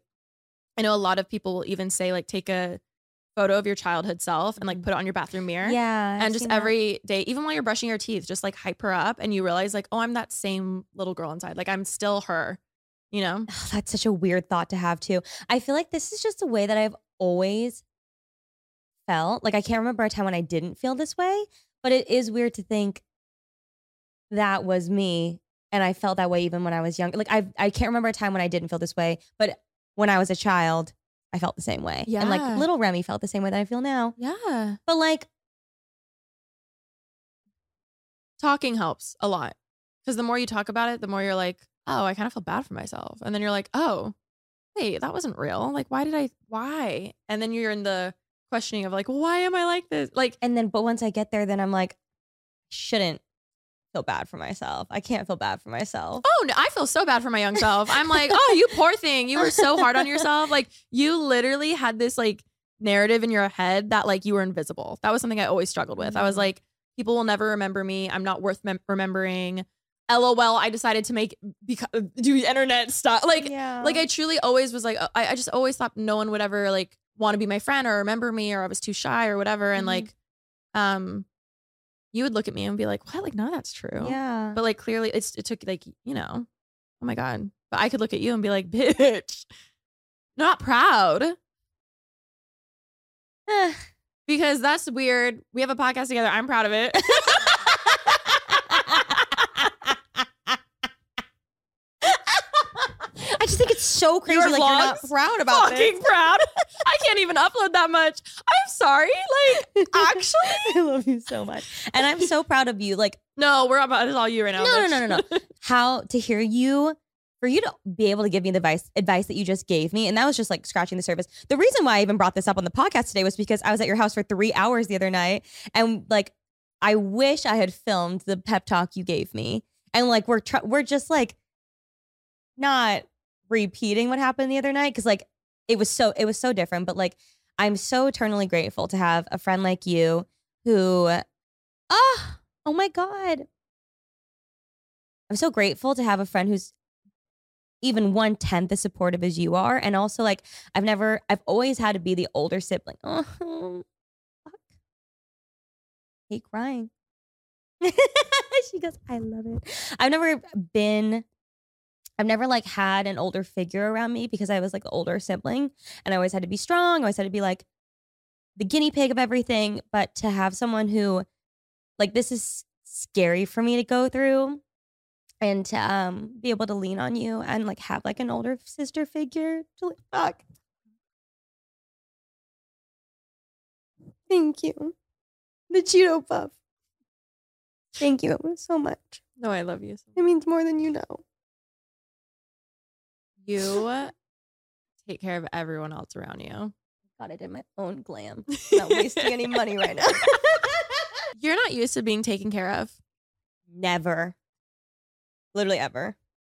I know a lot of people will even say like, take a photo of your childhood self and like put it on your bathroom mirror. Yeah. I've And just seen that. every day, even while you're brushing your teeth, just like hype her up and you realize like, oh, I'm that same little girl inside. Like I'm still her, you know? Ugh, that's such a weird thought to have too. I feel like this is just a way that I've always felt. Like I can't remember a time when I didn't feel this way, but it is weird to think that was me and I felt that way even when I was young. Like I I can't remember a time when I didn't feel this way, but when I was a child, I felt the same way. And like Yeah. little Remy felt the same way that I feel now. Yeah. But like talking helps a lot. Because the more you talk about it, the more you're like, oh, I kind of feel bad for myself. And then you're like, oh, wait, that wasn't real. Like, why did I, why? And then you're in the questioning of like, why am I like this? Like, And then, but once I get there, then I'm like, shouldn't feel bad for myself. I can't feel bad for myself. oh, no, I feel so bad for my young self. I'm like, oh, you poor thing. You were so hard on yourself. Like, you literally had this like narrative in your head that like you were invisible. That was something I always struggled with. I was like, people will never remember me. I'm not worth mem- remembering. LOL, I decided to make beca- do internet stuff. Like, Yeah. like I truly always was like, I, I just always thought no one would ever like want to be my friend or remember me, or I was too shy or whatever. And Mhm. like, um, you would look at me and be like, what? Like, no, that's true. Yeah. But like, clearly it's, it took like, you know, oh my God. But I could look at you and be like, bitch, not proud. Because that's weird. We have a podcast together. I'm proud of it. I just think it's so crazy. Your Like, you're not vlogs? proud about Fucking this. proud. I can't even upload that much. I'm sorry. Like, actually, I love you so much. And I'm so proud of you. Like, no, we're about it's all you right now. no, no, bitch. no, no, no. How to hear you, for you to be able to give me the advice, advice that you just gave me. And that was just like scratching the surface. The reason why I even brought this up on the podcast today was because I was at your house for three hours the other night. And like, I wish I had filmed the pep talk you gave me. And like, we're, tr- we're just like not repeating what happened the other night. Cause like, it was so, it was so different. But like, I'm so eternally grateful to have a friend like you who, oh, oh my God. I'm so grateful to have a friend who's even one tenth as supportive as you are. And also like, I've never, I've always had to be the older sibling. Oh, fuck. Hate crying. She goes, I love it. I've never been, I've never like had an older figure around me because I was like the older sibling, and I always had to be strong. I always had to be like the guinea pig of everything. But to have someone who like, this is scary for me to go through, and to um, be able to lean on you and like have like an older sister figure to like, fuck. Thank you. The Cheeto Puff. Thank you so much. No, I love you. So It means more than you know. You take care of everyone else around you. God, I did my own glam. I'm not wasting any money right now. You're not used to being taken care of. Never. Literally ever.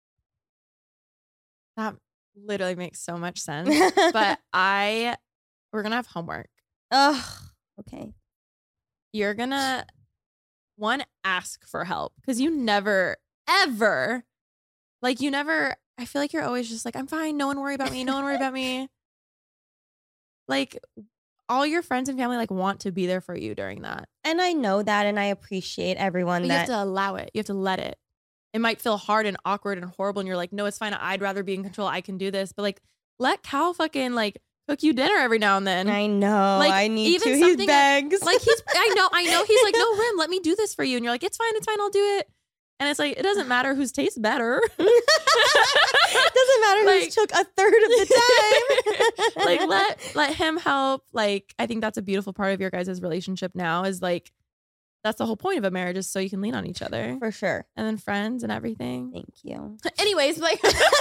That literally makes so much sense. But I, we're going to have homework. Ugh. Okay. You're going to, one, ask for help. Because you never, ever, like you never, I feel like you're always just like, I'm fine. No one worry about me. No one worry about me. Like all your friends and family like want to be there for you during that. And I know that, and I appreciate everyone But that. you have to allow it. You have to let it. It might feel hard and awkward and horrible. And you're like, no, it's fine. I'd rather be in control. I can do this. But like, let Cal fucking like cook you dinner every now and then. I know. Like, I need even to. He something begs. Like he's, I know, I know. He's like, no, Rim, let me do this for you. And you're like, it's fine. It's fine. I'll do it. And it's like, it doesn't matter whose tastes better. It doesn't matter Like- who's took a third of the time. Like let let him help. Like I think that's a beautiful part of your guys' relationship now is like that's the whole point of a marriage is so you can lean on each other. For sure. And then friends and everything. Thank you. Anyways, like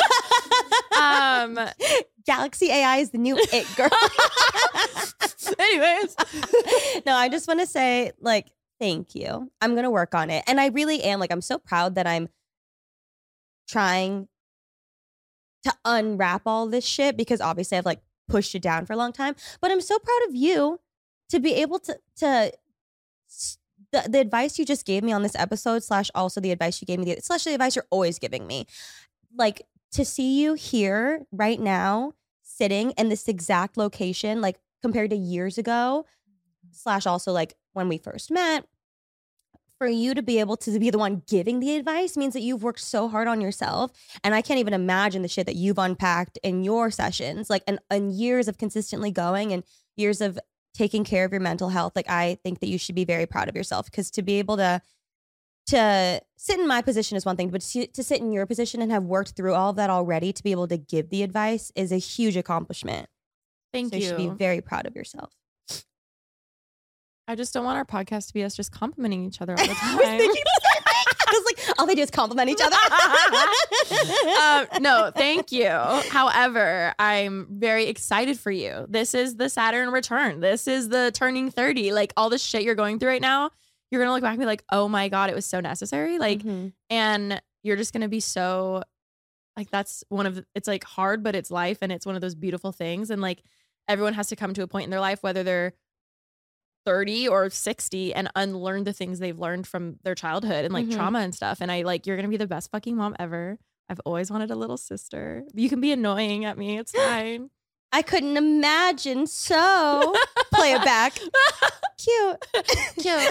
um Galaxy A I is the new it girl. anyways. No, I just want to say, like, thank you. I'm going to work on it. And I really am. Like, I'm so proud that I'm trying to unwrap all this shit because obviously I've like pushed it down for a long time. But I'm so proud of you to be able to, to, the, the advice you just gave me on this episode, slash also the advice you gave me, slash the advice you're always giving me. Like, to see you here right now, sitting in this exact location, like compared to years ago, slash also like when we first met, for you to be able to be the one giving the advice means that you've worked so hard on yourself. And I can't even imagine the shit that you've unpacked in your sessions, like and, and years of consistently going and years of taking care of your mental health. Like, I think that you should be very proud of yourself because to be able to to sit in my position is one thing, but to, to sit in your position and have worked through all of that already to be able to give the advice is a huge accomplishment. Thank so you. You should be very proud of yourself. I just don't want our podcast to be us just complimenting each other all the time. I was thinking the same I was like, all they do is compliment each other. um, no, thank you. However, I'm very excited for you. This is the Saturn return. This is the turning thirty. Like all the shit you're going through right now, you're going to look back and be like, oh my God, it was so necessary. Like, Mhm. and you're just going to be so like, that's one of, it's like hard, but it's life. And it's one of those beautiful things. And like, everyone has to come to a point in their life, whether they're thirty or sixty, and unlearn the things they've learned from their childhood and like Mhm. trauma and stuff. And I like, you're going to be the best fucking mom ever. I've always wanted a little sister. You can be annoying at me. It's fine. I couldn't imagine. So play it back. Cute. Cute.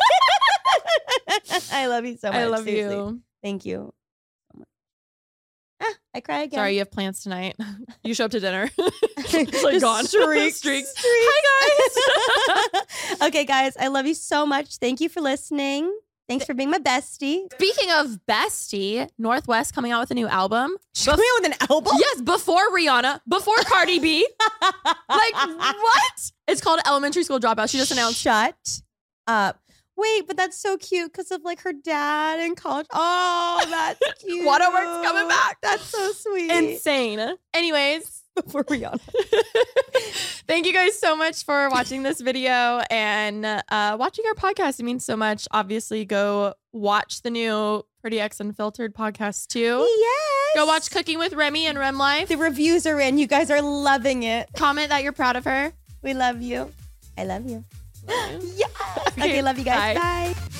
I love you so much. I love seriously. you. Thank you so much. Ah, I cry again. Sorry, you have plans tonight. You show up to dinner. It's like Just gone. streaks. Streaks. Streaks. Hi, guys. Okay, guys, I love you so much. Thank you for listening. Thanks for being my bestie. Speaking of bestie, Northwest coming out with a new album. She's coming out with an album? Yes, before Rihanna, before Cardi B. Like, what? It's called Elementary School Dropout. She just announced. Shut up. Wait, but that's so cute because of like her dad in college. Oh, that's cute. Waterworks coming back. That's so sweet. Insane. Anyways. Before Rihanna. Thank you guys so much for watching this video and uh, watching our podcast. It means so much. Obviously, go watch the new Pretty X Unfiltered podcast too. Yes. Go watch Cooking with Remy and Rem Life. The reviews are in. You guys are loving it. Comment that you're proud of her. We love you. I love you. Love you. Yes. Okay, love you guys. Bye. Bye.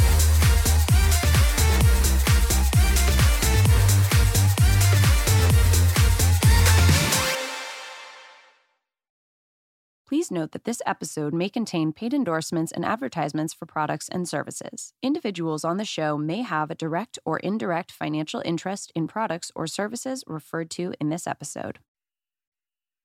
Please note that this episode may contain paid endorsements and advertisements for products and services. Individuals on the show may have a direct or indirect financial interest in products or services referred to in this episode.